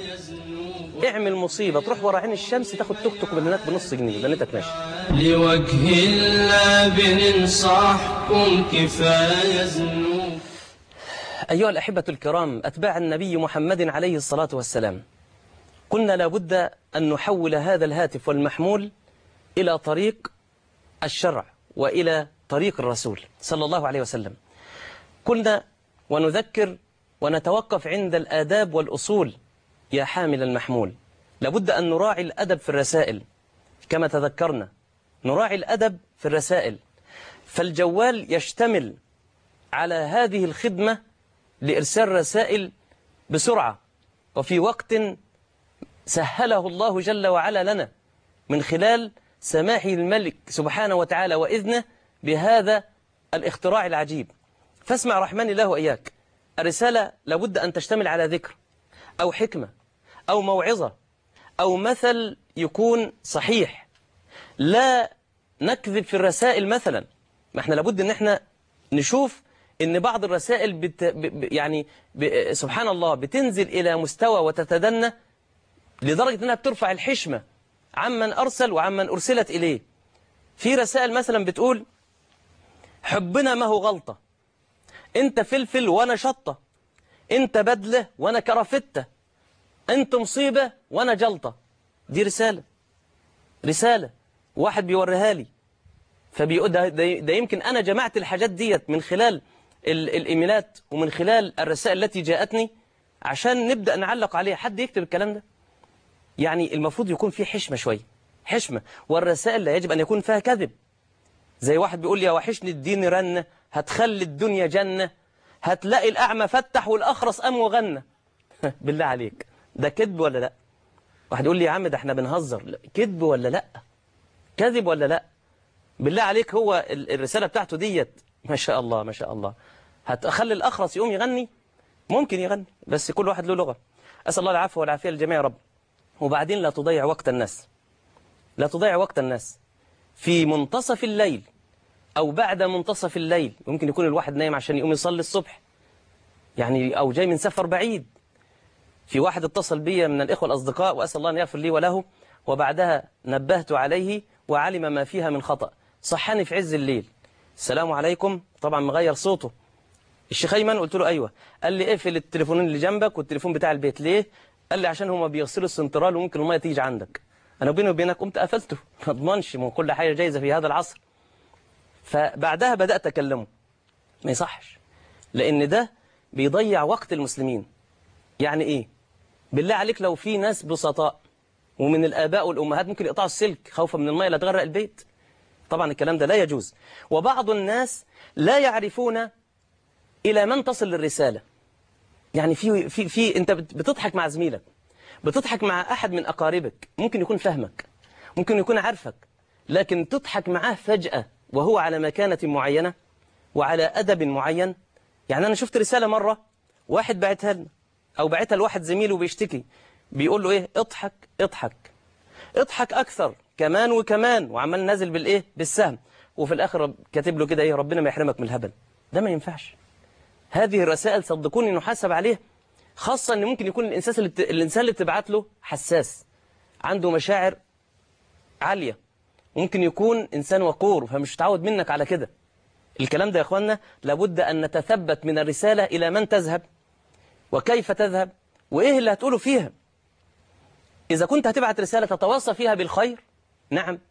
اعمل مصيبة، تروح ورا عين الشمس تاخد توك توك من هناك بنص جنيه، بنتك ماشي. لوجه الله بننصحكم كفاية ذنوب. أيها الأحبة الكرام، أتباع النبي محمد عليه الصلاة والسلام، قلنا لابد أن نحول هذا الهاتف والمحمول إلى طريق الشرع وإلى طريق الرسول صلى الله عليه وسلم. قلنا ونذكر ونتوقف عند الآداب والأصول. يا حامل المحمول، لابد أن نراعي الأدب في الرسائل كما تذكرنا، نراعي الأدب في الرسائل. فالجوال يشتمل على هذه الخدمة لإرسال رسائل بسرعة وفي وقت سهله الله جل وعلا لنا من خلال سماحه الملك سبحانه وتعالى وإذنه بهذا الاختراع العجيب. فاسمع رحمن الله وإياك، الرسالة لابد أن تشتمل على ذكر أو حكمة أو موعظة أو مثل يكون صحيح. لا نكذب في الرسائل مثلا. ما احنا لابد ان احنا نشوف ان بعض الرسائل سبحان الله بتنزل إلى مستوى وتتدنى لدرجة انها بترفع الحشمة عمن أرسل وعمن أرسلت إليه. في رسائل مثلا بتقول: حبنا ما هو غلطة، انت فلفل وانا شطة، انت بدلة وانا كرافتة، انت مصيبة وانا جلطة. دي رسالة واحد بيوريها لي، فبيقول ده يمكن أنا جمعت الحاجات ديت من خلال الإيميلات ومن خلال الرسائل التي جاءتني عشان نبدأ نعلق عليها. حد يكتب الكلام ده؟ يعني المفروض يكون فيه حشمة شوية، حشمة. والرسائل لا يجب أن يكون فيها كذب. زي واحد بيقول لي: يا وحشني الدين رنة، هتخلي الدنيا جنة، هتلاقي الأعمى فتح والأخرس قام وغنى. بالله عليك، ده كذب ولا لا؟ واحد يقول لي: يا عم ده احنا بنهزر. كذب ولا لا؟ كذب ولا لا؟ بالله عليك، هو الرسالة بتاعته ديت ما شاء الله ما شاء الله هتخلي الأخرس يقوم يغني؟ ممكن يغني، بس كل واحد له لغة. أسأل الله العفو والعافية للجميع يا رب. وبعدين لا تضيع وقت الناس، لا تضيع وقت الناس في منتصف الليل أو بعد منتصف الليل. ممكن يكون الواحد نايم عشان يقوم يصلي الصبح، يعني أو جاي من سفر بعيد. في واحد اتصل بي من الإخوة الأصدقاء، وأسأل الله أن يغفر لي وله، وبعدها نبهت عليه وعلم ما فيها من خطأ. صحاني في عز الليل: السلام عليكم، طبعا مغير صوته، الشيخ أيمن. قلت له: أيوة. قال لي: اقفل التليفونين اللي جنبك والتليفون بتاع البيت. ليه؟ قال لي: عشان هما بيغسلوا السنترال وممكن المية تيجي عندك. أنا بيني وبينك قمت قفلته، ما اضمنش، من كل حاجة جايزة في هذا العصر. فبعدها بدأت أكلمه: ما يصحش، لأن ده بيضيع وقت المسلمين. يعني إيه؟ بالله عليك، لو في ناس بسطاء ومن الآباء والأمهات ممكن يقطعوا السلك خوفا من المية لا تغرق البيت. طبعا الكلام ده لا يجوز. وبعض الناس لا يعرفون إلى من تصل الرسالة. يعني في أنت بتضحك مع زميلك، بتضحك مع أحد من أقاربك ممكن يكون فهمك، ممكن يكون عارفك، لكن تضحك معاه فجأة وهو على مكانة معينة وعلى أدب معين. يعني أنا شفت رسالة مرة واحد بعتها لنا أو بعتها لواحد زميله بيشتكي، بيقول له إيه؟ اضحك اضحك اضحك أكثر كمان وكمان، وعمال نازل بالإيه؟ بالسهم، وفي الآخر كاتب له كده إيه؟ ربنا ما يحرمك من الهبل. ده ما ينفعش. هذه الرسائل صدقوني نحاسب عليها، خاصة أن ممكن يكون الإنسان اللي بتبعت له حساس، عنده مشاعر عالية، ممكن يكون إنسان وقور فمش متعود منك على كده. الكلام ده يا أخوانا لابد أن نتثبت من الرسالة إلى من تذهب وكيف تذهب وإيه اللي هتقوله فيها. إذا كنت هتبعت رسالة تتواصى فيها بالخير نعم،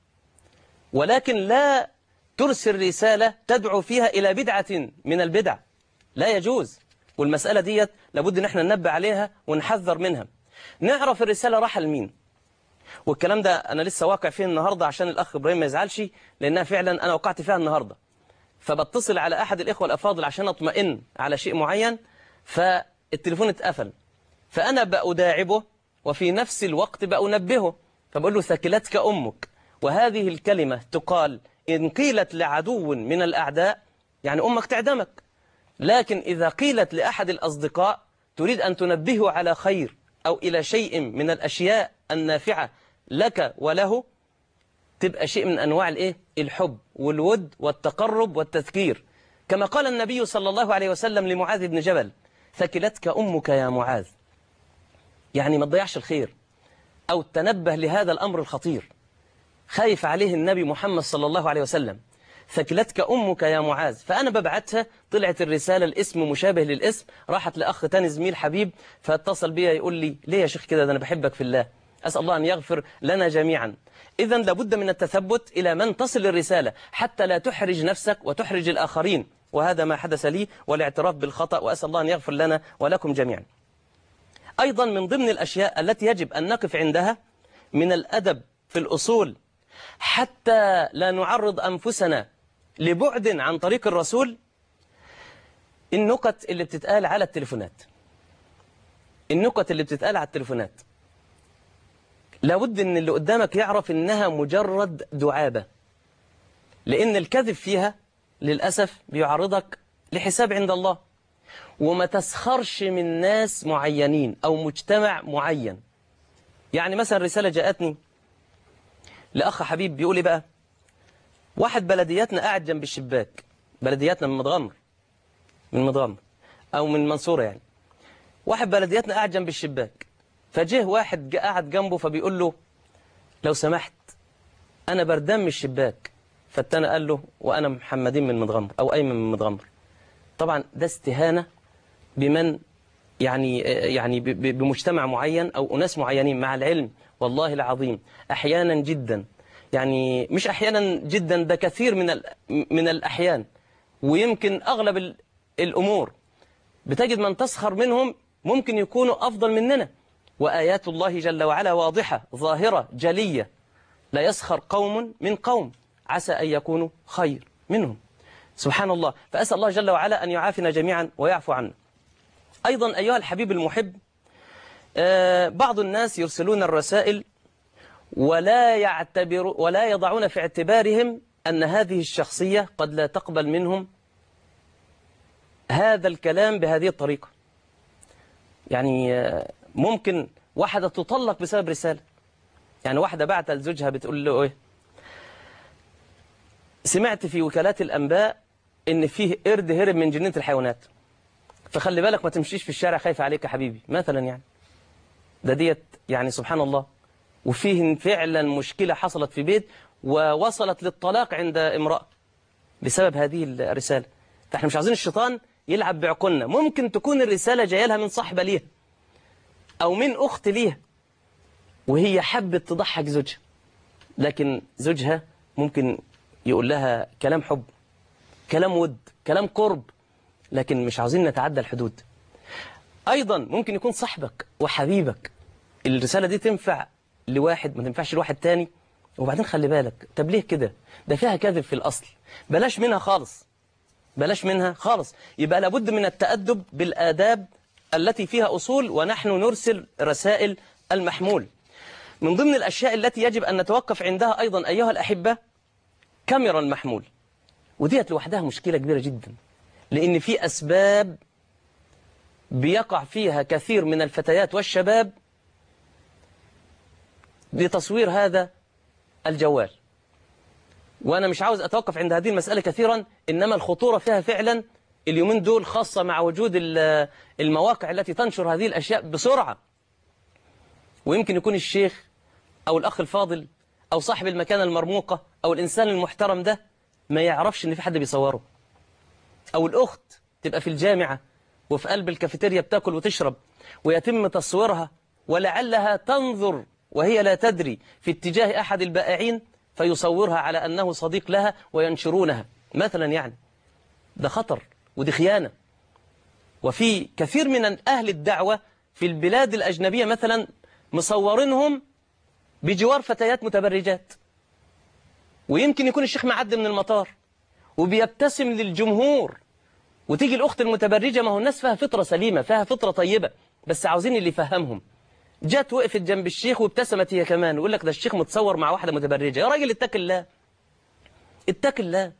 ولكن لا ترسل رسالة تدعو فيها إلى بدعة من البدع، لا يجوز. والمسألة ديت لابد ان احنا ننبه عليها ونحذر منها. نعرف الرسالة راح لمين، والكلام ده أنا لسه واقع فيه النهاردة عشان الأخ إبراهيم ما يزعلش، لأنها فعلا أنا وقعت فيها النهاردة. فبتصل على أحد الإخوة الأفاضل عشان أطمئن على شيء معين، فالتليفون اتقفل، فأنا بأداعبه وفي نفس الوقت بأنبهه، فبقول له ثكلتك أمك. وهذه الكلمة تقال إن قيلت لعدو من الأعداء يعني أمك تعدمك، لكن إذا قيلت لأحد الأصدقاء تريد أن تنبهه على خير أو إلى شيء من الأشياء النافعة لك وله، تبقى شيء من أنواع الإيه؟ الحب والود والتقرب والتذكير. كما قال النبي صلى الله عليه وسلم لمعاذ بن جبل ثكلتك أمك يا معاذ، يعني ما تضيعش الخير أو تنبه لهذا الأمر الخطير. خايف عليه النبي محمد صلى الله عليه وسلم، ثكلتك أمك يا معاذ. فأنا ببعتها، طلعت الرسالة الاسم مشابه للاسم، راحت لأخ تاني زميل حبيب، فاتصل بيا يقول لي ليه يا شيخ كده، ده أنا بحبك في الله، أسأل الله أن يغفر لنا جميعا. إذن لابد من التثبت إلى من تصل الرسالة حتى لا تحرج نفسك وتحرج الآخرين، وهذا ما حدث لي، والاعتراف بالخطأ، وأسأل الله أن يغفر لنا ولكم جميعا. أيضا من ضمن الأشياء التي يجب أن نقف عندها من الأدب في الأصول حتى لا نعرض أنفسنا لبعد عن طريق الرسول، النكت اللي بتتقال على التليفونات. النكت اللي بتتقال على التليفونات لابد ان اللي قدامك يعرف انها مجرد دعابة، لان الكذب فيها للأسف بيعرضك لحساب عند الله. وما تسخرش من ناس معينين او مجتمع معين. يعني مثلا رسالة جاءتني لأخ حبيب بيقول لي بقى، واحد بلدياتنا قاعد جنب الشباك، بلدياتنا من مضغمر أو من منصورة يعني، واحد بلدياتنا قاعد جنب الشباك، فجه واحد قاعد جنبه فبيقول له لو سمحت أنا بردان من الشباك، فالتاني قال له وأنا محمدين من مضغمر أو أيمن من مضغمر. طبعا ده استهانة بمن يعني بمجتمع معين أو أناس معينين. مع العلم والله العظيم أحيانا جدا، يعني مش أحيانا جدا، ده كثير من الأحيان، ويمكن أغلب الأمور بتجد من تسخر منهم ممكن يكونوا أفضل مننا. وآيات الله جل وعلا واضحة ظاهرة جلية، لا يسخر قوم من قوم عسى أن يكونوا خير منهم. سبحان الله. فأسأل الله جل وعلا أن يعافنا جميعا ويعفو عنا. أيضا أيها الحبيب المحب، بعض الناس يرسلون الرسائل ولا يضعون في اعتبارهم أن هذه الشخصية قد لا تقبل منهم هذا الكلام بهذه الطريقة. يعني ممكن واحدة تطلق بسبب رسالة. يعني واحدة بعت لزوجها بتقول له إيه، سمعت في وكالات الأنباء إن فيه قرد هرب من جنينة الحيوانات، فخلي بالك ما تمشيش في الشارع خايف عليك يا حبيبي مثلا. يعني ديت يعني سبحان الله. وفيه فعلا مشكلة حصلت في بيت ووصلت للطلاق عند امرأة بسبب هذه الرسالة. فاحنا مش عايزين الشيطان يلعب بعقولنا. ممكن تكون الرسالة جاية لها من صاحبة ليها أو من أخت ليها، وهي حبت تضحك زوجها، لكن زوجها ممكن يقول لها كلام حب، كلام ود، كلام قرب، لكن مش عاوزين نتعدى الحدود. أيضا ممكن يكون صاحبك وحبيبك، الرسالة دي تنفع لواحد ما تنفعش لواحد تاني. وبعدين خلي بالك، طب ليه كده؟ ده فيها كذب في الأصل، بلاش منها خالص، بلاش منها خالص. يبقى لابد من التأدب بالآداب التي فيها أصول، ونحن نرسل رسائل المحمول. من ضمن الأشياء التي يجب أن نتوقف عندها أيضا أيها الأحبة كاميرا المحمول، وديت لوحدها مشكلة كبيرة جدا، لأن في أسباب بيقع فيها كثير من الفتيات والشباب لتصوير هذا الجوال. وأنا مش عاوز أتوقف عند هذه المسألة كثيرا، إنما الخطورة فيها فعلا اليومين دول، خاصة مع وجود المواقع التي تنشر هذه الأشياء بسرعة. ويمكن يكون الشيخ أو الأخ الفاضل أو صاحب المكانة المرموقة أو الإنسان المحترم ده ما يعرفش إن في حد بيصوره، أو الأخت تبقى في الجامعة وفي قلب الكافيتيريا بتاكل وتشرب ويتم تصويرها، ولعلها تنظر وهي لا تدري في اتجاه أحد البائعين فيصورها على أنه صديق لها وينشرونها مثلا. يعني ده خطر ودي خيانة. وفي كثير من أهل الدعوة في البلاد الأجنبية مثلا مصورينهم بجوار فتيات متبرجات، ويمكن يكون الشيخ معدي من المطار وبيبتسم للجمهور، وتيجي الأخت المتبرجة، ما هو الناس فيها فطرة سليمة، فيها فطرة طيبة، بس عاوزين اللي يفهمهم. جات وقفت جنب الشيخ وابتسمت هي كمان، ويقول لك ده الشيخ متصور مع واحدة متبرجة. يا راجل اتق الله، اتق الله،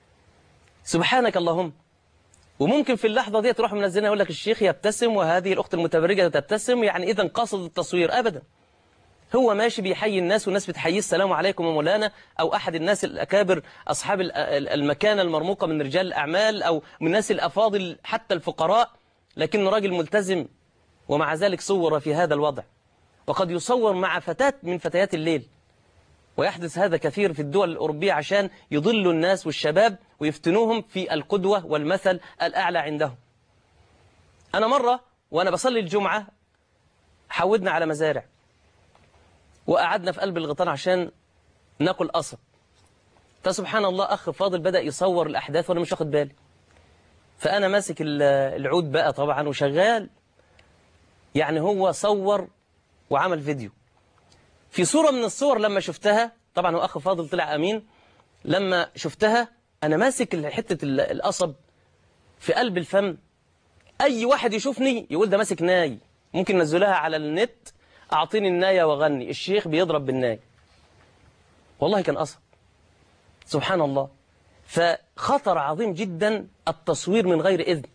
سبحانك اللهم. وممكن في اللحظة دي تروح منزلنا يقول لك الشيخ يبتسم وهذه الأخت المتبرجة تبتسم، يعني إذا قصد التصوير. أبدا، هو ماشي بيحيي الناس والناس بتحييه السلام عليكم يا مولانا، أو أحد الناس الأكابر أصحاب المكانة المرموقة من رجال الأعمال أو من الناس الأفاضل حتى الفقراء، لكنه راجل ملتزم ومع ذلك صور في هذا الوضع. وقد يصور مع فتاة من فتيات الليل، ويحدث هذا كثير في الدول الأوروبية عشان يضلوا الناس والشباب ويفتنوهم في القدوة والمثل الأعلى عندهم. أنا مرة وأنا بصلي الجمعة حودنا على مزارع وقعدنا في قلب الغيطان عشان ناكل قصب، فسبحان الله أخ فاضل بدأ يصور الأحداث وأنا مش واخد بالي، فأنا ماسك العود بقى طبعا وشغال. يعني هو صور وعمل فيديو. في صورة من الصور لما شفتها، طبعا هو أخ فاضل طلع أمين، لما شفتها أنا ماسك حتة القصب في قلب الفم، أي واحد يشوفني يقول ده ماسك ناي، ممكن نزلها على النت، أعطيني الناية وغني، الشيخ بيضرب بالناي. والله كان قصب، سبحان الله. فخطر عظيم جدا التصوير من غير إذن،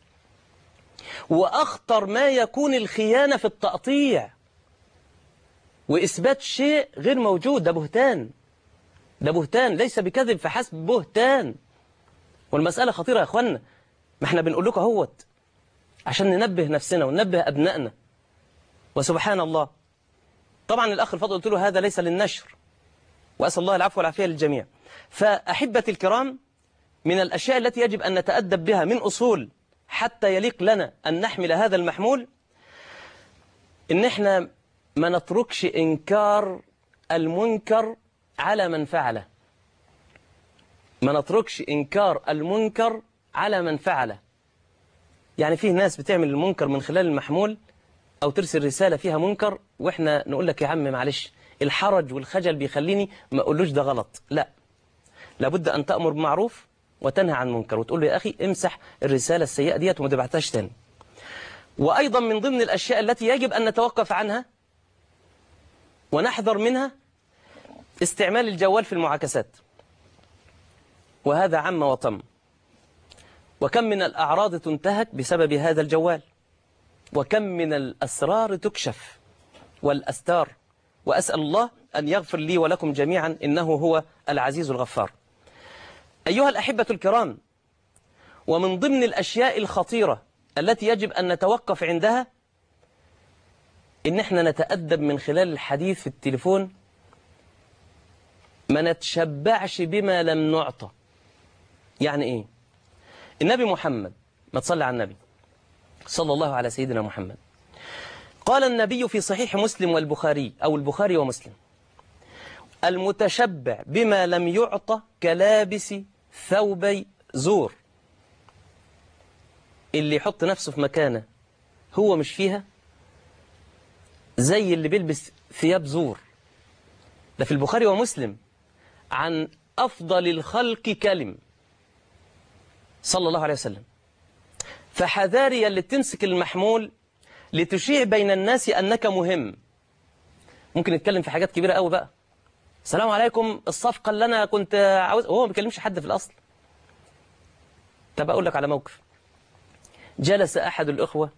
وأخطر ما يكون الخيانة في التقطيع وإثبات شيء غير موجود. ده بهتان، ده بهتان، ليس بكذب فحسب، بهتان. والمسألة خطيرة يا أخوانا، ما احنا بنقول لكم اهوت عشان ننبه نفسنا وننبه أبنائنا. وسبحان الله، طبعا الأخ الفاضل قلت له هذا ليس للنشر، وأسأل الله العفو والعافية للجميع. فأحبتي الكرام، من الأشياء التي يجب أن نتأدب بها من أصول حتى يليق لنا أن نحمل هذا المحمول، إن احنا ما نتركش إنكار المنكر على من فعله، ما نتركش إنكار المنكر على من فعله. يعني فيه ناس بتعمل المنكر من خلال المحمول أو ترسل رسالة فيها منكر، وإحنا نقول لك يا عم معلش، الحرج والخجل بيخليني ما أقولوش ده غلط. لا، لابد أن تأمر بمعروف وتنهى عن منكر، وتقول له يا أخي امسح الرسالة السيئة ديت وما تبعتهاش تاني. وأيضا من ضمن الأشياء التي يجب أن نتوقف عنها ونحذر منها استعمال الجوال في المعاكسات، وهذا عم وطم. وكم من الأعراض تنتهك بسبب هذا الجوال، وكم من الأسرار تكشف والأستار. وأسأل الله أن يغفر لي ولكم جميعا، إنه هو العزيز الغفار. أيها الأحبة الكرام، ومن ضمن الأشياء الخطيرة التي يجب أن نتوقف عندها إن احنا نتأدب من خلال الحديث في التليفون، ما نتشبعش بما لم نعطى. يعني إيه؟ النبي محمد، ما تصلي على النبي صلى الله على سيدنا محمد، قال النبي في صحيح مسلم والبخاري أو البخاري ومسلم: المتشبع بما لم يعطى كلابس ثوبي زور. اللي يحط نفسه في مكانه هو مش فيها زي اللي بيلبس ثياب زور. ده في البخاري ومسلم عن أفضل الخلق كلم صلى الله عليه وسلم. فحذاري اللي تمسك المحمول لتشيع بين الناس أنك مهم، ممكن يتكلم في حاجات كبيرة قوي بقى. السلام عليكم، الصفقة اللي أنا كنت عاوز، وهو ما بيكلمش حد في الأصل. طب أقول لك على موقف. جلس أحد الأخوة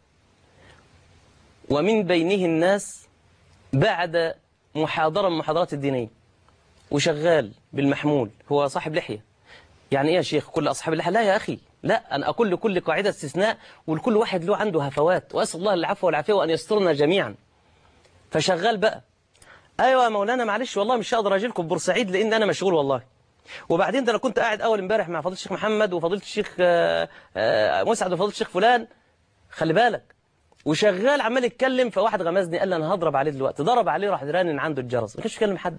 ومن بينه الناس بعد محاضرة من المحاضرات الدينية، وشغال بالمحمول، هو صاحب لحية. يعني إيه يا شيخ كل أصحاب اللحية؟ لا يا أخي، لا، أنا أقول لكل قاعدة استثناء، ولكل واحد له عنده هفوات، وأسأل الله العفو والعافية وأن يسترنا جميعا. فشغال بقى، أيوة يا مولانا معلش والله مش هقدر أجي لكم بورسعيد لأن أنا مشغول والله. وبعدين ده أنا كنت قاعد أول امبارح مع فضيلة الشيخ محمد وفضيلة الشيخ مسعد وفضيلة الشيخ فلان، خلي بالك. وشغال عمال يتكلم، فواحد غمزني قال لي أنا هضرب عليه دلوقتي، ضرب عليه راح رانن عنده الجرس، ما كانش يكلم حد.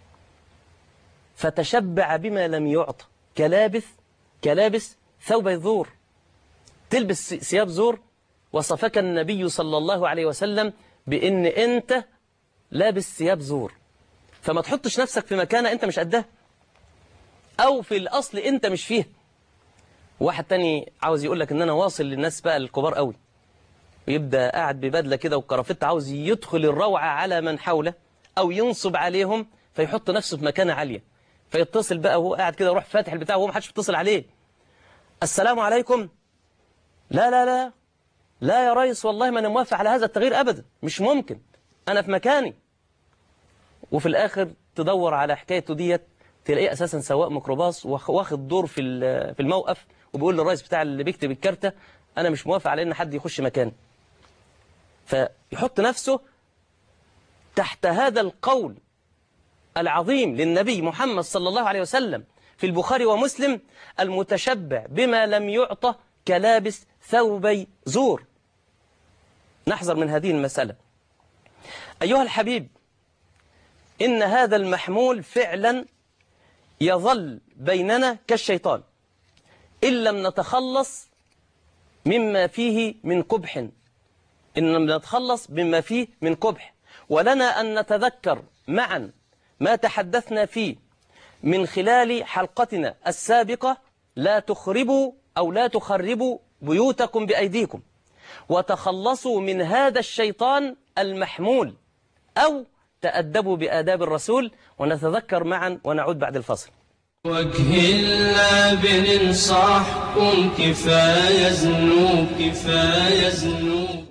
فتشبع بما لم يعطى، كلابس ثوب زور، تلبس ثياب زور. وصفك النبي صلى الله عليه وسلم بأن أنت لابس ثياب زور، فما تحطش نفسك في مكانة أنت مش قدها، أو في الأصل أنت مش فيه. واحد تاني عاوز يقول لك أن أنا واصل للناس بقى الكبار قوي، ويبدأ قاعد ببدلة كده وكرافتة، عاوز يدخل الروعة على من حوله أو ينصب عليهم، فيحط نفسه في مكانة عالية، فيتصل بقى وهو قاعد كده يروح فاتح البتاع وهو ما حدش بيتصل عليه. السلام عليكم. لا لا لا لا يا ريس، والله ما أنا موافق على هذا التغيير أبدا، مش ممكن، أنا في مكاني. وفي الآخر تدور على حكايته ديت، تلاقيه أساسا سواق ميكروباص واخد دور في الموقف، وبيقول للرئيس بتاع اللي بيكتب الكارتة أنا مش موافق على إن حد يخش مكاني. فيحط نفسه تحت هذا القول العظيم للنبي محمد صلى الله عليه وسلم في البخاري ومسلم: المتشبع بما لم يعطى كلابس ثوبي زور. نحذر من هذه المسألة. أيها الحبيب، إن هذا المحمول فعلا يظل بيننا كالشيطان إن لم نتخلص مما فيه من قبح، إن لم نتخلص مما فيه من قبح. ولنا أن نتذكر معا ما تحدثنا فيه من خلال حلقتنا السابقة: لا تخربوا أو لا تخربوا بيوتكم بأيديكم، وتخلصوا من هذا الشيطان المحمول، أو تأدبوا بآداب الرسول. ونتذكر معا ونعود بعد الفصل. وجه الله بننصحكم، كفاية ذنوب كفاية ذنوب.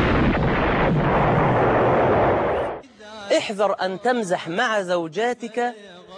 احذر أن تمزح مع زوجاتك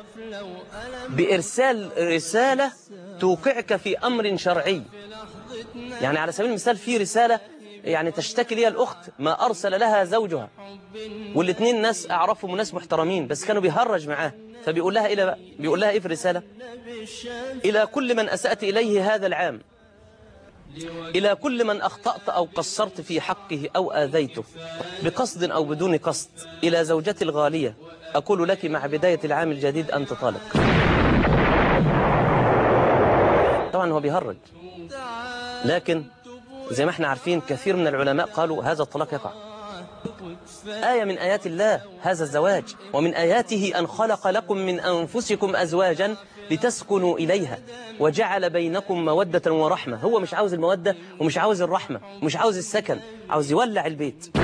بإرسال رسالة توقعك في أمر شرعي. يعني على سبيل المثال في رسالة يعني تشتكي لي الأخت ما أرسل لها زوجها، والاثنين ناس أعرفهم ناس محترمين، بس كانوا بيهرج معاه، فبيقول لها إيه بقى؟ بيقول لها إيه في الرسالة؟ إلى كل من أسأت إليه هذا العام، إلى كل من أخطأت أو قصرت في حقه أو آذيته بقصد أو بدون قصد، إلى زوجتي الغالية، أقول لك مع بداية العام الجديد أنت طالق. طبعا هو بيهرج، لكن زي ما احنا عارفين كثير من العلماء قالوا هذا الطلاق يقع. آية من آيات الله هذا الزواج، ومن آياته أن خلق لكم من أنفسكم أزواجا لتسكنوا إليها وجعل بينكم مودة ورحمة. هو مش عاوز المودة ومش عاوز الرحمة ومش عاوز السكن، عاوز يولع البيت.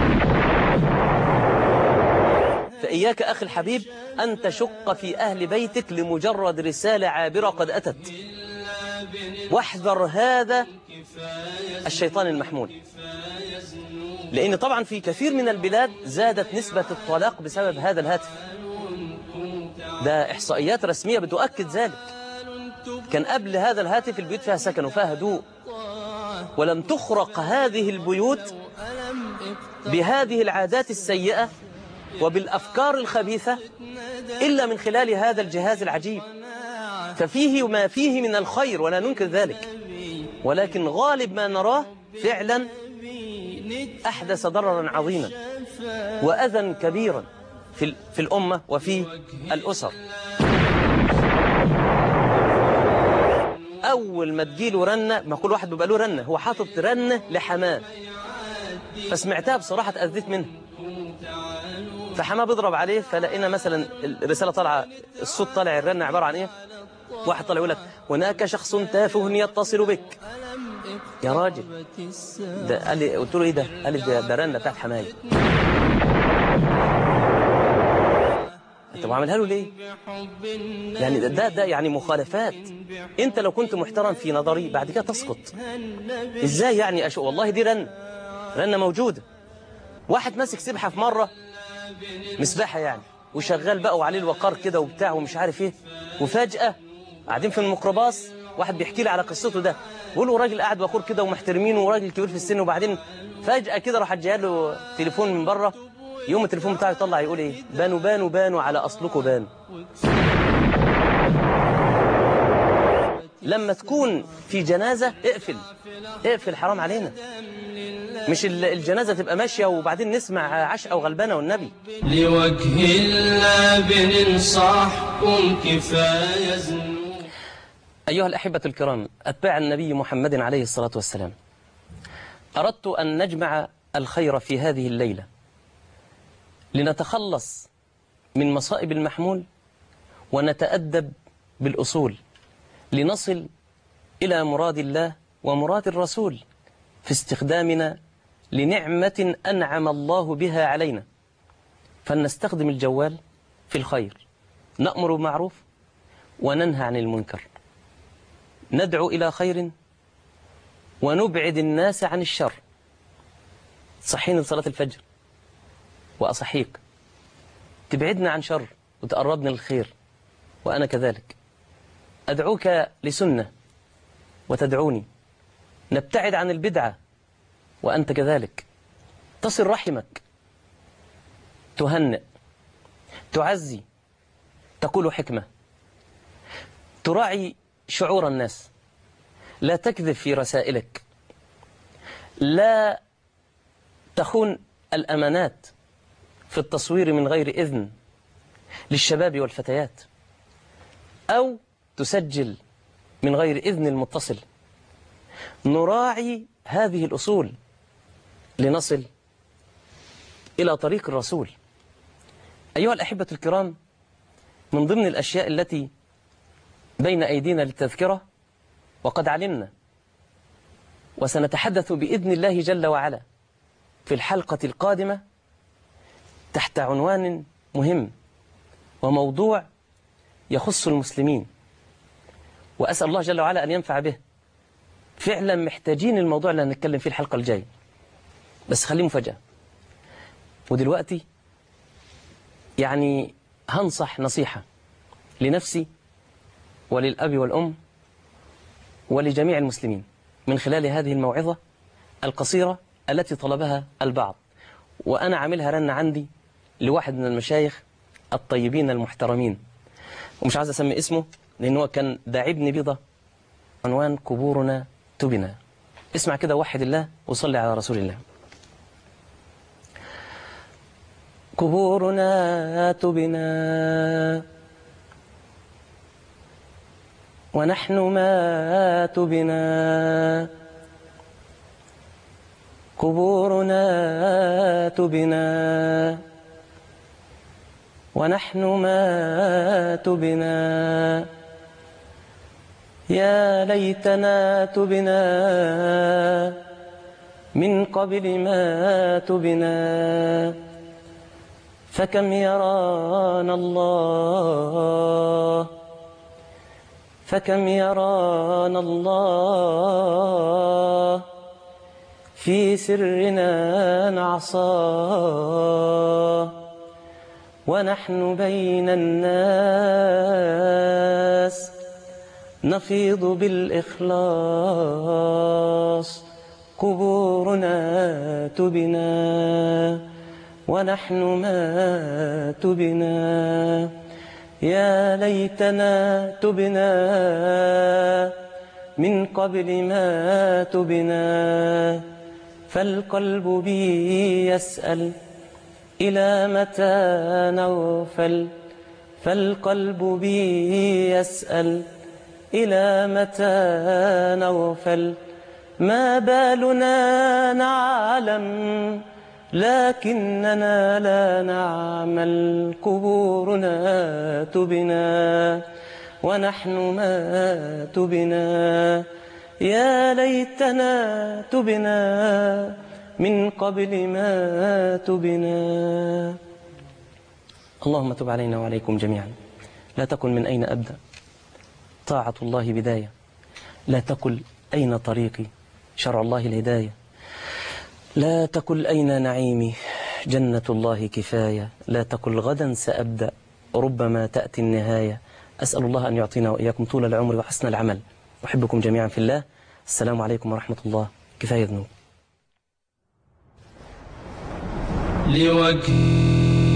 فإياك أخي الحبيب أن تشق في أهل بيتك لمجرد رسالة عابرة قد أتت. واحذر هذا الشيطان المحمول، لأن طبعا في كثير من البلاد زادت نسبة الطلاق بسبب هذا الهاتف. ده إحصائيات رسمية بتؤكد ذلك. كان قبل هذا الهاتف البيوت فيها سكن وفيها هدوء، ولم تخرق هذه البيوت بهذه العادات السيئة وبالأفكار الخبيثة إلا من خلال هذا الجهاز العجيب. ففيه ما فيه من الخير ولا ننكر ذلك، ولكن غالب ما نراه فعلا أحدث ضررا عظيما وأذى كبيرا في الأمة وفي الأسر. أول ما تجيله رنة، ما كل واحد بيبقى له رنة، هو حاطط رنة لحماه، فسمعتها بصراحة اتأذيت منها، فحماه بيضرب عليه، فلقينا مثلا الرسالة طالعة، الصوت طالع، الرنة عبارة عن إيه؟ واحد طالع يقول لك هناك شخص تافه يتصل بك. يا راجل، ده قال لي، قلت له ايه ده؟ قال لي ده رنة بتاعت حماية. طب عملها له ليه؟ يعني ده يعني مخالفات. انت لو كنت محترم في نظري بعد كده تسقط. ازاي يعني والله دي رنة موجودة. واحد ماسك سبحة في مرة، مسبحة يعني، وشغال بقى وعليه الوقار كده وبتاع ومش عارف ايه، وفجأة قاعدين في الميكروباص واحد بيحكي لي على قصته ده، بيقول له راجل قاعد وقور كده ومحترمينه وراجل كبير في السن، وبعدين فجأة كده راح جاي له تليفون من بره، يوم التليفون بتاعه يطلع يقول ايه؟ بانوا على اصلكم بانوا. لما تكون في جنازة اقفل حرام علينا. مش الجنازة تبقى ماشية وبعدين نسمع عشقة وغلبانة والنبي. لوجه الله بننصحكم كفاية ذنوب. أيها الأحبة الكرام، أتباع النبي محمد عليه الصلاة والسلام، أردت أن نجمع الخير في هذه الليلة لنتخلص من مصائب المحمول ونتأدب بالأصول لنصل إلى مراد الله ومراد الرسول في استخدامنا لنعمة أنعم الله بها علينا. فلنستخدم الجوال في الخير، نأمر بالمعروف وننهى عن المنكر، ندعو إلى خير ونبعد الناس عن الشر. تصحيني لصلاة الفجر وأصحيك، تبعدنا عن شر وتقربنا للخير، وأنا كذلك أدعوك لسنة وتدعوني، نبتعد عن البدعة وأنت كذلك، تصل رحمك، تهنئ، تعزي، تقول حكمة، تراعي شعور الناس، لا تكذب في رسائلك، لا تخون الأمانات في التصوير من غير إذن للشباب والفتيات، أو تسجل من غير إذن المتصل. نراعي هذه الأصول لنصل إلى طريق الرسول. أيها الأحبة الكرام، من ضمن الأشياء التي بين أيدينا للتذكرة، وقد علمنا وسنتحدث بإذن الله جل وعلا في الحلقة القادمة تحت عنوان مهم وموضوع يخص المسلمين، وأسأل الله جل وعلا أن ينفع به. فعلا محتاجين الموضوع اللي هنتكلم فيه الحلقة الجاية، بس خليه مفاجأة. ودلوقتي يعني هنصح نصيحة لنفسي وللأب والأم ولجميع المسلمين من خلال هذه الموعظة القصيرة التي طلبها البعض، وأنا عاملها رنة عندي لواحد من المشايخ الطيبين المحترمين، ومش عايز أسمي اسمه لأنه كان داعبني بيضة. عنوان قبورنا تبنا. اسمع كده، وحد الله وصلي على رسول الله. قبورنا تبنا ونحن ما تبنا، قبورنا تبنا ونحن ما تبنا، يا ليتنا تبنا من قبل ما تبنا، فكم يرانا الله، فكم يرانا الله في سرنا نعصاه، ونحن بين الناس نفيض بالإخلاص. قبورنا تبنا ونحن ما تبنا، يا ليتنا تبنا من قبل ما تبنا، فالقلب بي يسأل إلى متى نغفل، فالقلب بي يسأل إلى متى نغفل، ما بالنا نعلم لكننا لا نعمل، قبورنا تبنا ونحن ما تبنا، يا ليتنا تبنا من قبل ما تبنا. اللهم تب علينا وعليكم جميعا. لا تقل من أين أبدأ، طاعة الله بداية. لا تقل أين طريقي، شرع الله الهداية. لا تقل أين نعيمي، جنة الله كفاية. لا تقل غدا سأبدأ، ربما تأتي النهاية. أسأل الله أن يعطينا وإياكم طول العمر وحسن العمل. أحبكم جميعا في الله. السلام عليكم ورحمة الله. كفاية ذنوب. لوجه